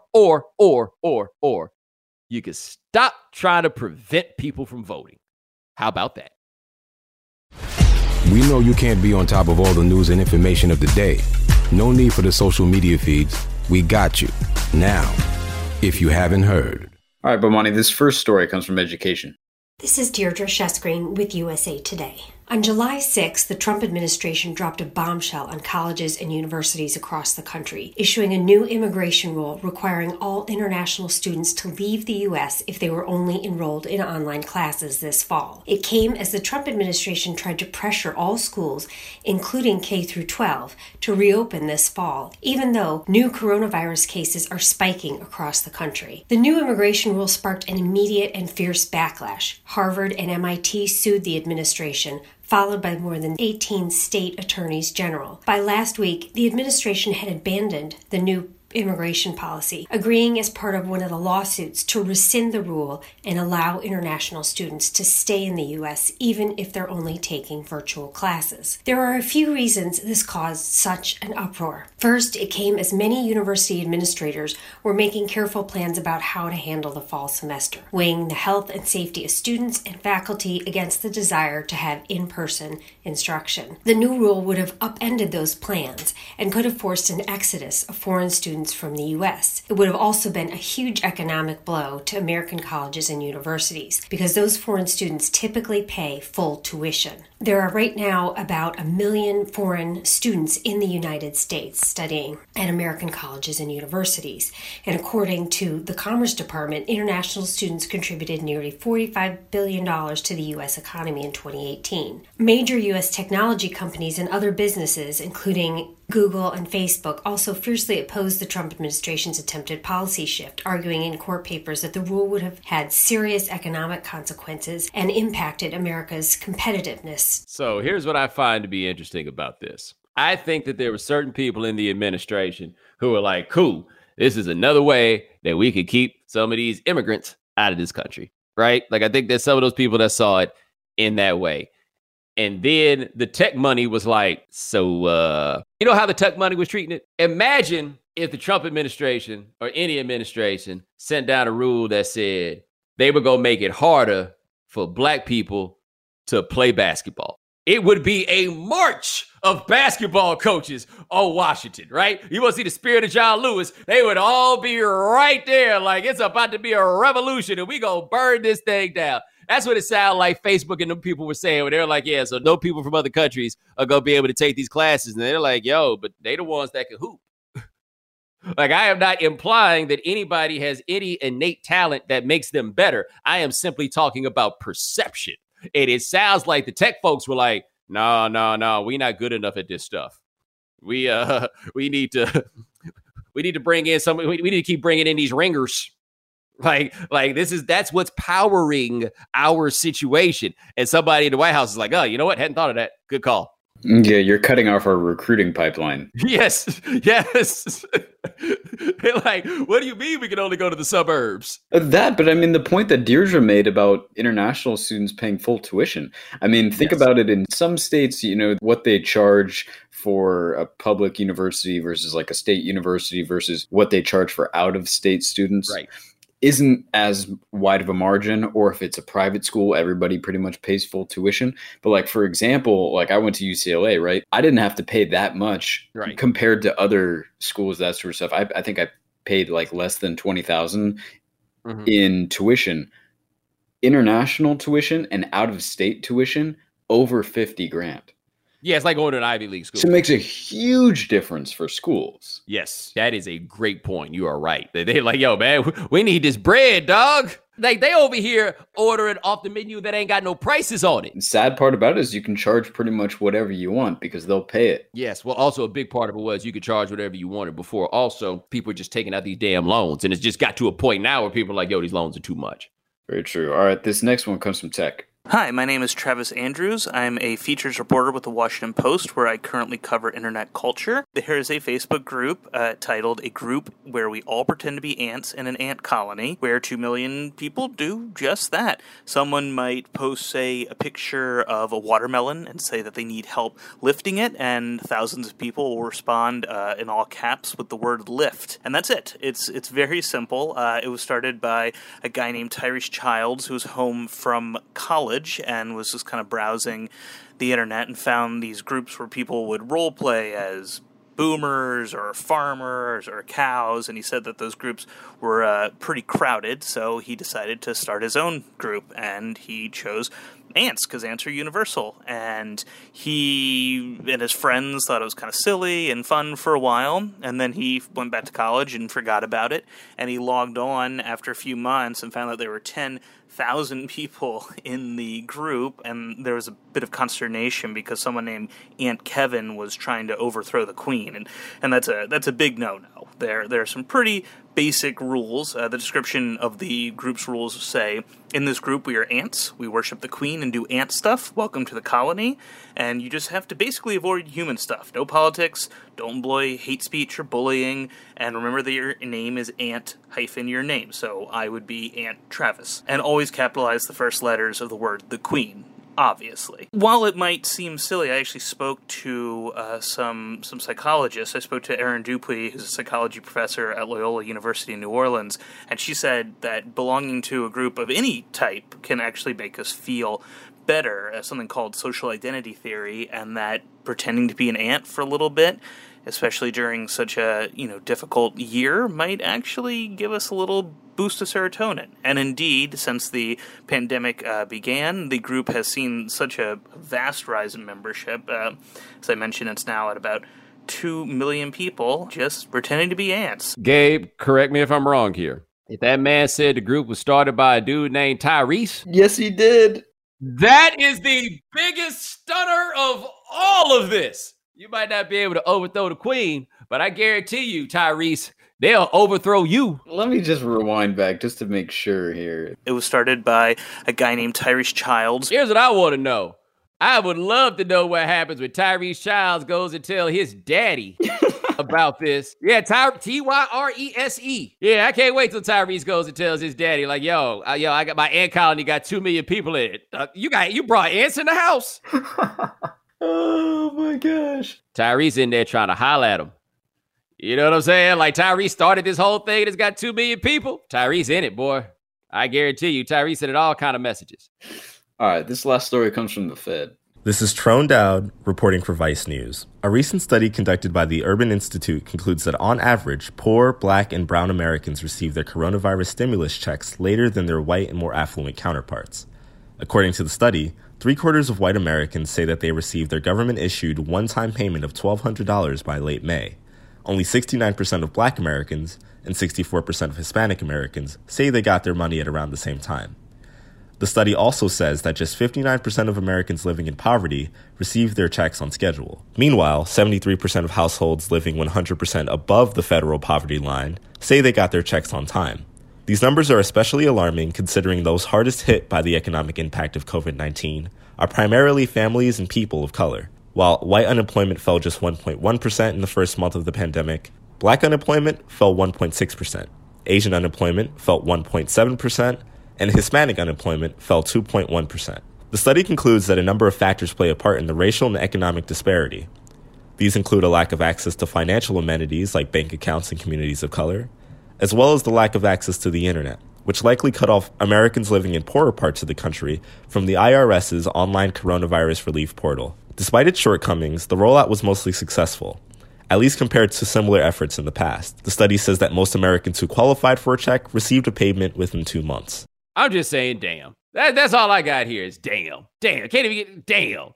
you can stop trying to prevent people from voting. How about that? We know you can't be on top of all the news and information of the day. No need for the social media feeds. We got you. Now, if you haven't heard. All right, Bomani, this first story comes from Education. This is Deirdre Shesgreen with USA Today. On July 6th, the Trump administration dropped a bombshell on colleges and universities across the country, issuing a new immigration rule requiring all international students to leave the U.S. if they were only enrolled in online classes this fall. It came as the Trump administration tried to pressure all schools, including K through 12, to reopen this fall, even though new coronavirus cases are spiking across the country. The new immigration rule sparked an immediate and fierce backlash. Harvard and MIT sued the administration, followed by more than 18 state attorneys general. By last week, the administration had abandoned the new immigration policy, agreeing as part of one of the lawsuits to rescind the rule and allow international students to stay in the U.S. even if they're only taking virtual classes. There are a few reasons this caused such an uproar. First, it came as many university administrators were making careful plans about how to handle the fall semester, weighing the health and safety of students and faculty against the desire to have in-person instruction. The new rule would have upended those plans and could have forced an exodus of foreign students from the U.S. It would have also been a huge economic blow to American colleges and universities because those foreign students typically pay full tuition. There are right now about 1 million foreign students in the United States studying at American colleges and universities. And according to the Commerce Department, international students contributed nearly $45 billion to the U.S. economy in 2018. Major U.S. technology companies and other businesses, including Google and Facebook, also fiercely opposed the Trump administration's attempted policy shift, arguing in court papers that the rule would have had serious economic consequences and impacted America's competitiveness. So here's what I find to be interesting about this. I think that there were certain people in the administration who were like, cool, this is another way that we could keep some of these immigrants out of this country, right? Like, I think there's some of those people that saw it in that way. And then the tech money was like, so, you know how the tech money was treating it? Imagine if the Trump administration or any administration sent down a rule that said they were going to make it harder for black people to play basketball. It would be a march of basketball coaches on Washington, right? You want to see the spirit of John Lewis? They would all be right there like it's about to be a revolution and we going to burn this thing down. That's what it sounded like Facebook and them people were saying when they were like, yeah, so no people from other countries are going to be able to take these classes. And they're like, yo, but they the ones that can hoop. Like, I am not implying that anybody has any innate talent that makes them better. I am simply talking about perception. And it sounds like the tech folks were like, no, we're not good enough at this stuff. We need to bring in some, we need to keep bringing in these ringers. Like that's what's powering our situation. And somebody in the White House is like, oh, you know what? Hadn't thought of that. Good call. Yeah, you're cutting off our recruiting pipeline. Yes. They're like, what do you mean we can only go to the suburbs? But I mean, the point that Deirdre made about international students paying full tuition. I mean, think about it. In some states, you know, what they charge for a public university versus like a state university versus what they charge for out-of-state students. Right. Isn't as wide of a margin, or if it's a private school, everybody pretty much pays full tuition. But like, for example, like I went to UCLA, right? I didn't have to pay that much compared to other schools, that sort of stuff. I think I paid like less than $20,000 in tuition, international tuition and out of state tuition over $50,000. Yeah, it's like going to an Ivy League school. So it makes a huge difference for schools. Yes, that is a great point. You are right. They're like, yo, man, we need this bread, dog. Like, they over here ordering off the menu that ain't got no prices on it. The sad part about it is you can charge pretty much whatever you want because they'll pay it. Yes, well, also a big part of it was you could charge whatever you wanted before. Also, people were just taking out these damn loans. And it's just got to a point now where people are like, yo, these loans are too much. Very true. All right, this next one comes from Tech. Hi, my name is Travis Andrews. I'm a features reporter with the Washington Post, where I currently cover internet culture. There is a Facebook group titled A Group Where We All Pretend to Be Ants in an Ant Colony, where 2 million people do just that. Someone might post, say, a picture of a watermelon and say that they need help lifting it, and thousands of people will respond in all caps with the word lift. And that's it. It's very simple. It was started by a guy named Tyrese Childs, who was home from college and was just kind of browsing the internet and found these groups where people would role play as boomers or farmers or cows, and he said that those groups were pretty crowded, so he decided to start his own group, and he chose ants because ants are universal. And he and his friends thought it was kind of silly and fun for a while, and then he went back to college and forgot about it, and he logged on after a few months and found that there were 10,000 people in the group, and there was a bit of consternation because someone named Aunt Kevin was trying to overthrow the queen, and that's a big no-no. There are some pretty basic rules. The description of the group's rules say, in this group we are ants, we worship the queen and do ant stuff, welcome to the colony, and you just have to basically avoid human stuff. No politics, don't employ hate speech or bullying, and remember that your name is ant hyphen your name, so I would be Ant Travis. And always capitalize the first letters of the word the queen. Obviously. While it might seem silly, I actually spoke to some psychologists. I spoke to Erin Dupuy, who's a psychology professor at Loyola University in New Orleans, and she said that belonging to a group of any type can actually make us feel better, something called social identity theory, and that pretending to be an ant for a little bit, especially during such a difficult year, might actually give us a little boost of serotonin. And indeed, since the pandemic began, the group has seen such a vast rise in membership. As I mentioned, it's now at about 2 million people just pretending to be ants. Gabe, correct me if I'm wrong here. If that man said the group was started by a dude named Tyrese. Yes, he did. That is the biggest stunner of all of this. You might not be able to overthrow the queen, but I guarantee you, Tyrese, they'll overthrow you. Let me just rewind back just to make sure here. It was started by a guy named Tyrese Childs. Here's what I want to know. I would love to know what happens when Tyrese Childs goes and tell his daddy about this. Yeah, Tyrese. Yeah, I can't wait till Tyrese goes and tells his daddy, like, yo, I got my ant colony, got 2 million people in it. You brought ants in the house? Oh my gosh. Tyrese in there trying to holler at him. You know what I'm saying? Like, Tyrese started this whole thing that's got 2 million people. Tyrese in it, boy. I guarantee you, Tyrese sent all kind of messages. All right, this last story comes from the Fed. This is Trone Dowd reporting for Vice News. A recent study conducted by the Urban Institute concludes that on average, poor, Black, and brown Americans receive their coronavirus stimulus checks later than their white and more affluent counterparts. According to the study, 3/4 of white Americans say that they received their government-issued one-time payment of $1,200 by late May. Only 69% of Black Americans and 64% of Hispanic Americans say they got their money at around the same time. The study also says that just 59% of Americans living in poverty received their checks on schedule. Meanwhile, 73% of households living 100% above the federal poverty line say they got their checks on time. These numbers are especially alarming considering those hardest hit by the economic impact of COVID-19 are primarily families and people of color. While white unemployment fell just 1.1% in the first month of the pandemic, Black unemployment fell 1.6%, Asian unemployment fell 1.7%, and Hispanic unemployment fell 2.1%. The study concludes that a number of factors play a part in the racial and economic disparity. These include a lack of access to financial amenities like bank accounts in communities of color, as well as the lack of access to the internet, which likely cut off Americans living in poorer parts of the country from the IRS's online coronavirus relief portal. Despite its shortcomings, the rollout was mostly successful, at least compared to similar efforts in the past. The study says that most Americans who qualified for a check received a payment within 2 months. I'm just saying, damn. That's all I got here is damn. Damn. Can't even get damn.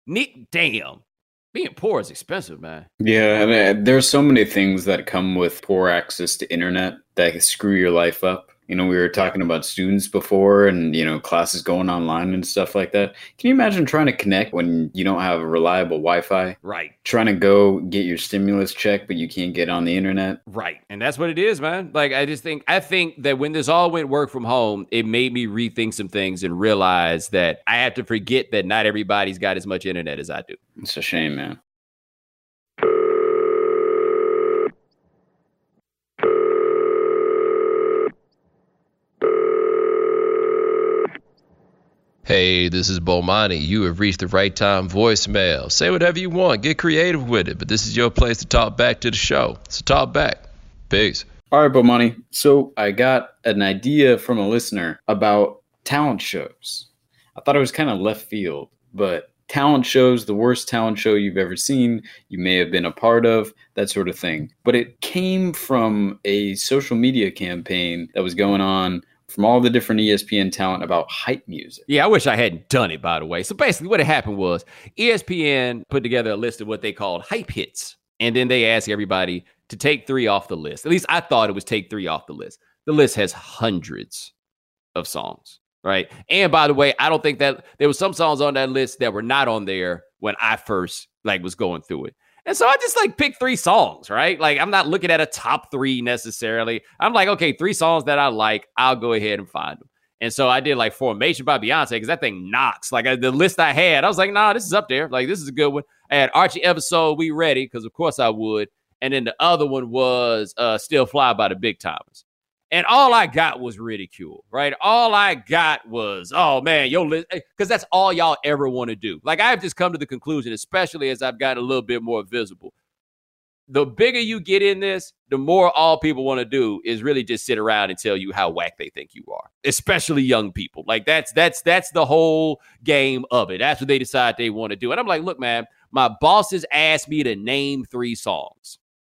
Damn. Being poor is expensive, man. Yeah, I mean, there's so many things that come with poor access to internet that screw your life up. We were talking about students before and, classes going online and stuff like that. Can you imagine trying to connect when you don't have a reliable Wi-Fi? Right. Trying to go get your stimulus check, but you can't get on the internet? Right. And that's what it is, man. Like, I think that when this all went work from home, it made me rethink some things and realize that I have to forget that not everybody's got as much internet as I do. It's a shame, man. Hey, this is Bomani. You have reached the right time voicemail. Say whatever you want. Get creative with it. But this is your place to talk back to the show. So talk back. Peace. All right, Bomani. So I got an idea from a listener about talent shows. I thought it was kind of left field, but talent shows, the worst talent show you've ever seen, you may have been a part of, that sort of thing. But it came from a social media campaign that was going on from all the different ESPN talent about hype music. Yeah, I wish I hadn't done it, by the way. So basically what had happened was ESPN put together a list of what they called hype hits. And then they asked everybody to take 3 off the list. At least I thought it was take 3 off the list. The list has hundreds of songs, right? And by the way, I don't think that there were some songs on that list that were not on there when I first was going through it. And so I just like picked 3 songs, right? Like I'm not looking at a top 3 necessarily. I'm like, okay, 3 songs that I like, I'll go ahead and find them. And so I did like Formation by Beyonce because that thing knocks. Like the list I had, I was like, nah, this is up there. Like this is a good one. I had Archie Episode, We Ready, because of course I would. And then the other one was Still Fly by the Big Timers. And all I got was ridicule, right? All I got was, oh, man, because that's all y'all ever want to do. Like, I've just come to the conclusion, especially as I've gotten a little bit more visible. The bigger you get in this, the more all people want to do is really just sit around and tell you how whack they think you are, especially young people. Like, that's the whole game of it. That's what they decide they want to do. And I'm like, look, man, my bosses asked me to name 3 songs.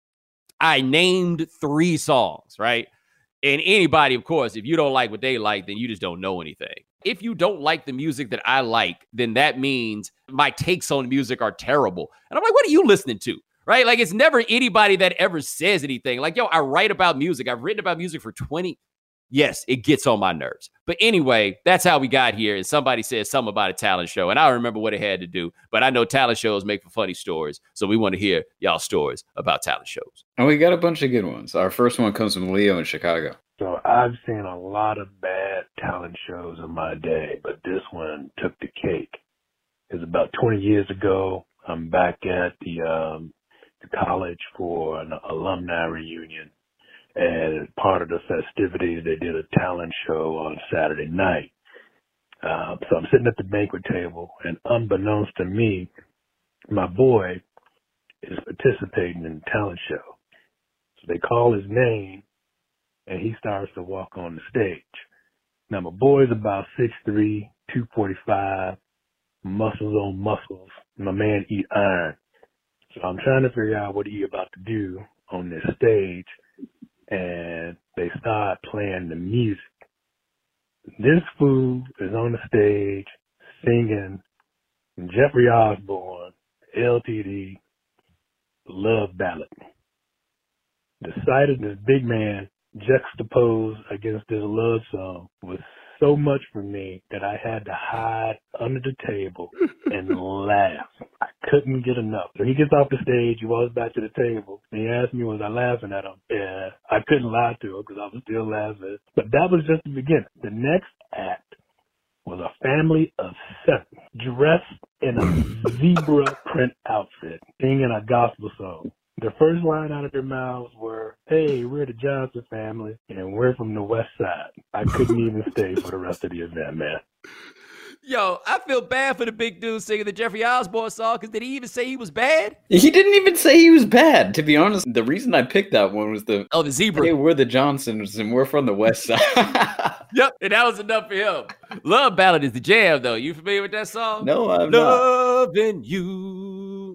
I named 3 songs, right? And anybody, of course, if you don't like what they like, then you just don't know anything. If you don't like the music that I like, then that means my takes on music are terrible. And I'm like, what are you listening to? Right? Like, it's never anybody that ever says anything. Like, yo, I write about music. I've written about music for 20. Yes, it gets on my nerves. But anyway, that's how we got here. And somebody said something about a talent show. And I don't remember what it had to do. But I know talent shows make for funny stories. So we want to hear y'all's stories about talent shows. And we got a bunch of good ones. Our first one comes from Leo in Chicago. So I've seen a lot of bad talent shows in my day, but this one took the cake. It was about 20 years ago. I'm back at the college for an alumni reunion. And part of the festivities, they did a talent show on Saturday night. So I'm sitting at the banquet table, and unbeknownst to me, my boy is participating in the talent show. So they call his name, and he starts to walk on the stage. Now, my boy's about 6'3", 245, muscles on muscles. My man eat iron. So I'm trying to figure out what he about to do on this stage. And they start playing the music. This fool is on the stage singing Jeffrey Osborne, LTD, Love Ballad. The sight of this big man juxtaposed against this love song was so much for me that I had to hide under the table and laugh. I couldn't get enough. So he gets off the stage, he walks back to the table, and he asked me, was I laughing at him? Yeah, I couldn't lie to him because I was still laughing. But that was just the beginning. The next act was a family of 7 dressed in a zebra print outfit singing a gospel song. The first line out of their mouths were, hey, we're the Johnson family, and we're from the West Side. I couldn't even stay for the rest of the event, man. Yo, I feel bad for the big dude singing the Jeffrey Osborne song, because did he even say he was bad? He didn't even say he was bad, to be honest. The reason I picked that one was the zebra. Hey, we're the Johnsons, and we're from the West Side. Yep, and that was enough for him. Love Ballad is the jam, though. You familiar with that song? No, I'm not. Loving you.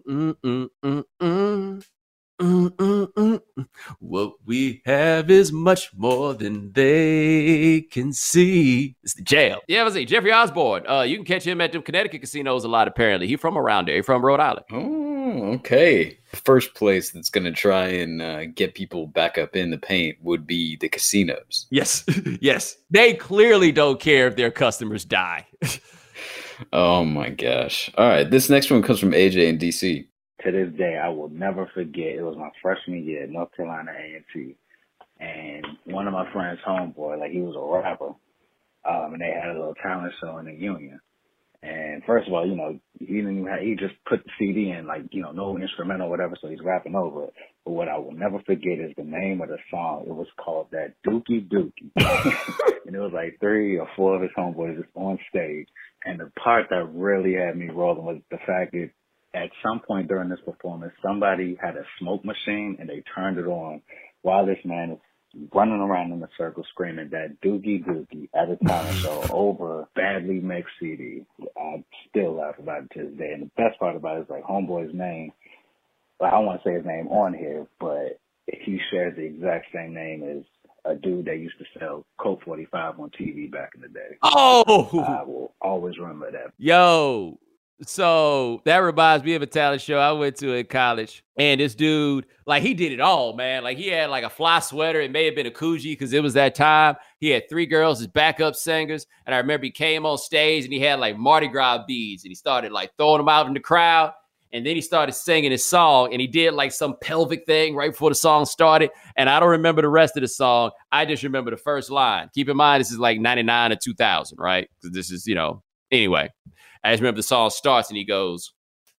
What we have is much more than they can see. It's the jam. Yeah, let's see. Jeffrey Osborne. You can catch him at the Connecticut casinos a lot, apparently. He's from around there. He's from Rhode Island. Oh, okay. The first place that's going to try and get people back up in the paint would be the casinos. Yes. Yes. They clearly don't care if their customers die. Oh, my gosh. All right. This next one comes from AJ in D.C. To this day, I will never forget. It was my freshman year at North Carolina A&T, and one of my friends' homeboy, like he was a rapper, and they had a little talent show in the Union. And first of all, you know, he just put the CD in, like, you know, no instrumental or whatever, so he's rapping over it. But what I will never forget is the name of the song. It was called That Dookie Dookie. And it was like 3 or 4 of his homeboys just on stage. And the part that really had me rolling was the fact that at some point during this performance, somebody had a smoke machine and they turned it on while this man is running around in a circle screaming that doogie doogie at a talent show over badly mixed CD. I still laugh about it to this day. And the best part about it is like homeboy's name. Well, I don't want to say his name on here, but he shares the exact same name as a dude that used to sell Coke 45 on TV back in the day. Oh! I will always remember that. Yo! So that reminds me of a talent show I went to in college. And this dude, like, he did it all, man. Like, he had like a fly sweater. It may have been a Coogee because it was that time. He had 3 girls as backup singers. And I remember he came on stage and he had like Mardi Gras beads and he started like throwing them out in the crowd. And then he started singing his song, and he did like some pelvic thing right before the song started. And I don't remember the rest of the song. I just remember the first line. Keep in mind, this is like 99 or 2000, right? Because this is, anyway. I just remember the song starts, and he goes,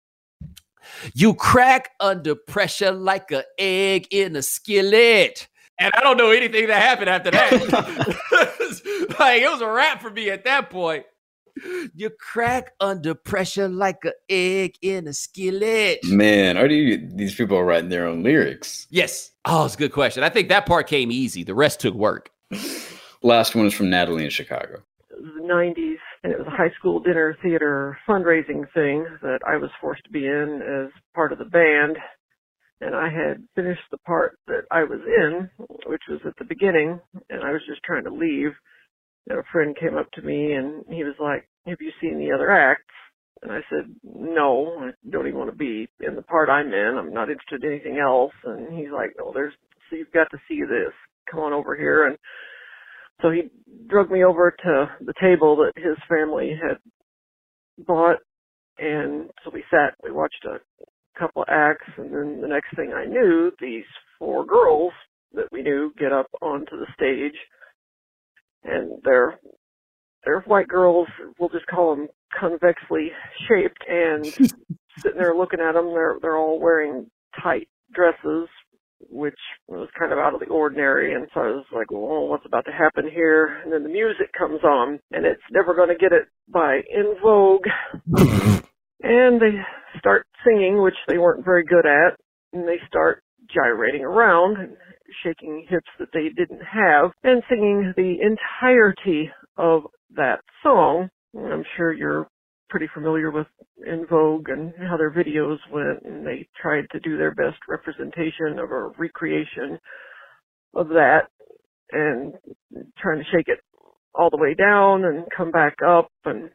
"You crack under pressure like an egg in a skillet." And I don't know anything that happened after that. Like, it was a wrap for me at that point. You crack under pressure like an egg in a skillet. Man, these people are writing their own lyrics? Yes. Oh, it's a good question. I think that part came easy. The rest took work. Last one is from Natalie in Chicago. It was the 90s, and it was a high school dinner theater fundraising thing that I was forced to be in as part of the band. And I had finished the part that I was in, which was at the beginning, and I was just trying to leave. And a friend came up to me, and he was like, "Have you seen the other acts?" And I said, "No, I don't even want to be in the part I'm in. I'm not interested in anything else." And he's like, "No, so you've got to see this. Come on over here." And so he drug me over to the table that his family had bought. And so we watched a couple of acts. And then the next thing I knew, these 4 girls that we knew get up onto the stage. And they're white girls, we'll just call them convexly shaped, and sitting there looking at them, they're all wearing tight dresses, which was kind of out of the ordinary. And so I was like, well, what's about to happen here? And then the music comes on, and it's Never Gonna Get It by En Vogue. And they start singing, which they weren't very good at, and they start gyrating around and shaking hips that they didn't have, and singing the entirety of that song. I'm sure you're pretty familiar with En Vogue and how their videos went, and they tried to do their best representation of a recreation of that, and trying to shake it all the way down and come back up, and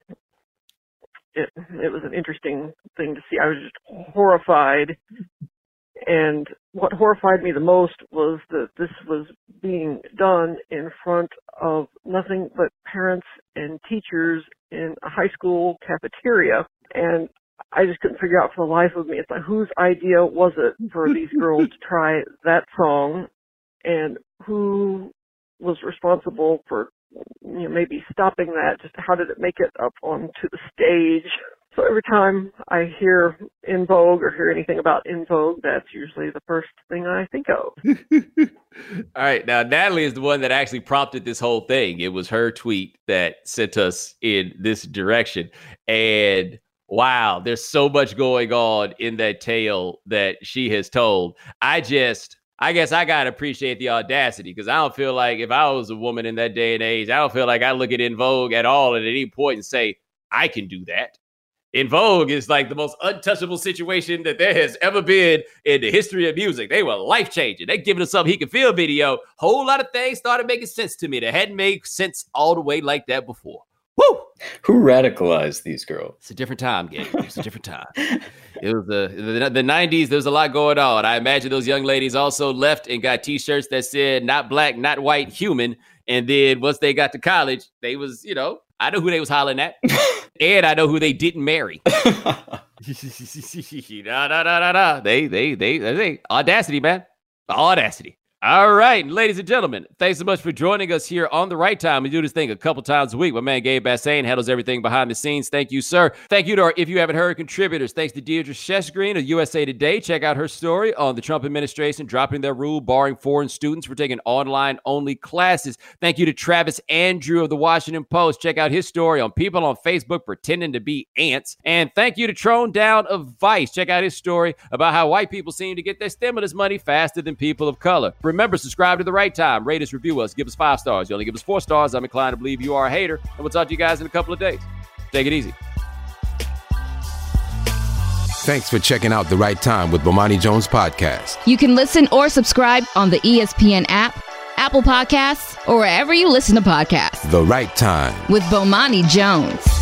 it was an interesting thing to see. I was just horrified. And what horrified me the most was that this was being done in front of nothing but parents and teachers in a high school cafeteria. And I just couldn't figure out for the life of me, it's like, whose idea was it for these girls to try that song, and who was responsible for maybe stopping that? Just how did it make it up onto the stage? So every time I hear En Vogue or hear anything about En Vogue, that's usually the first thing I think of. All right. Now, Natalie is the one that actually prompted this whole thing. It was her tweet that sent us in this direction. And wow, there's so much going on in that tale that she has told. I guess I got to appreciate the audacity, because I don't feel like if I was a woman in that day and age, I don't feel like I look at En Vogue at all at any point and say, I can do that. En Vogue is like the most untouchable situation that there has ever been in the history of music. They were life-changing. They giving us something he can feel video. Whole lot of things started making sense to me that hadn't made sense all the way like that before. Woo! Who radicalized these girls? It's a different time, Gabe. It's a different time. It was the 90s. There was a lot going on. I imagine those young ladies also left and got T-shirts that said, not black, not white, human. And then once they got to college, they was, I know who they was hollering at. And I know who they didn't marry. They audacity, man. Audacity. All right, ladies and gentlemen, thanks so much for joining us here on The Right Time. We do this thing a couple times a week. My man Gabe Bassane handles everything behind the scenes. Thank you, sir. Thank you to our If You Haven't Heard contributors. Thanks to Deirdre Shesgreen of USA Today. Check out her story on the Trump administration dropping their rule barring foreign students for taking online-only classes. Thank you to Travis Andrew of the Washington Post. Check out his story on people on Facebook pretending to be ants. And thank you to Trone Down of Vice. Check out his story about how white people seem to get their stimulus money faster than people of color. Remember, subscribe to The Right Time. Rate us, review us, give us 5 stars. You only give us 4 stars, I'm inclined to believe you are a hater. And we'll talk to you guys in a couple of days. Take it easy. Thanks for checking out The Right Time with Bomani Jones podcast. You can listen or subscribe on the ESPN app, Apple Podcasts, or wherever you listen to podcasts. The Right Time with Bomani Jones.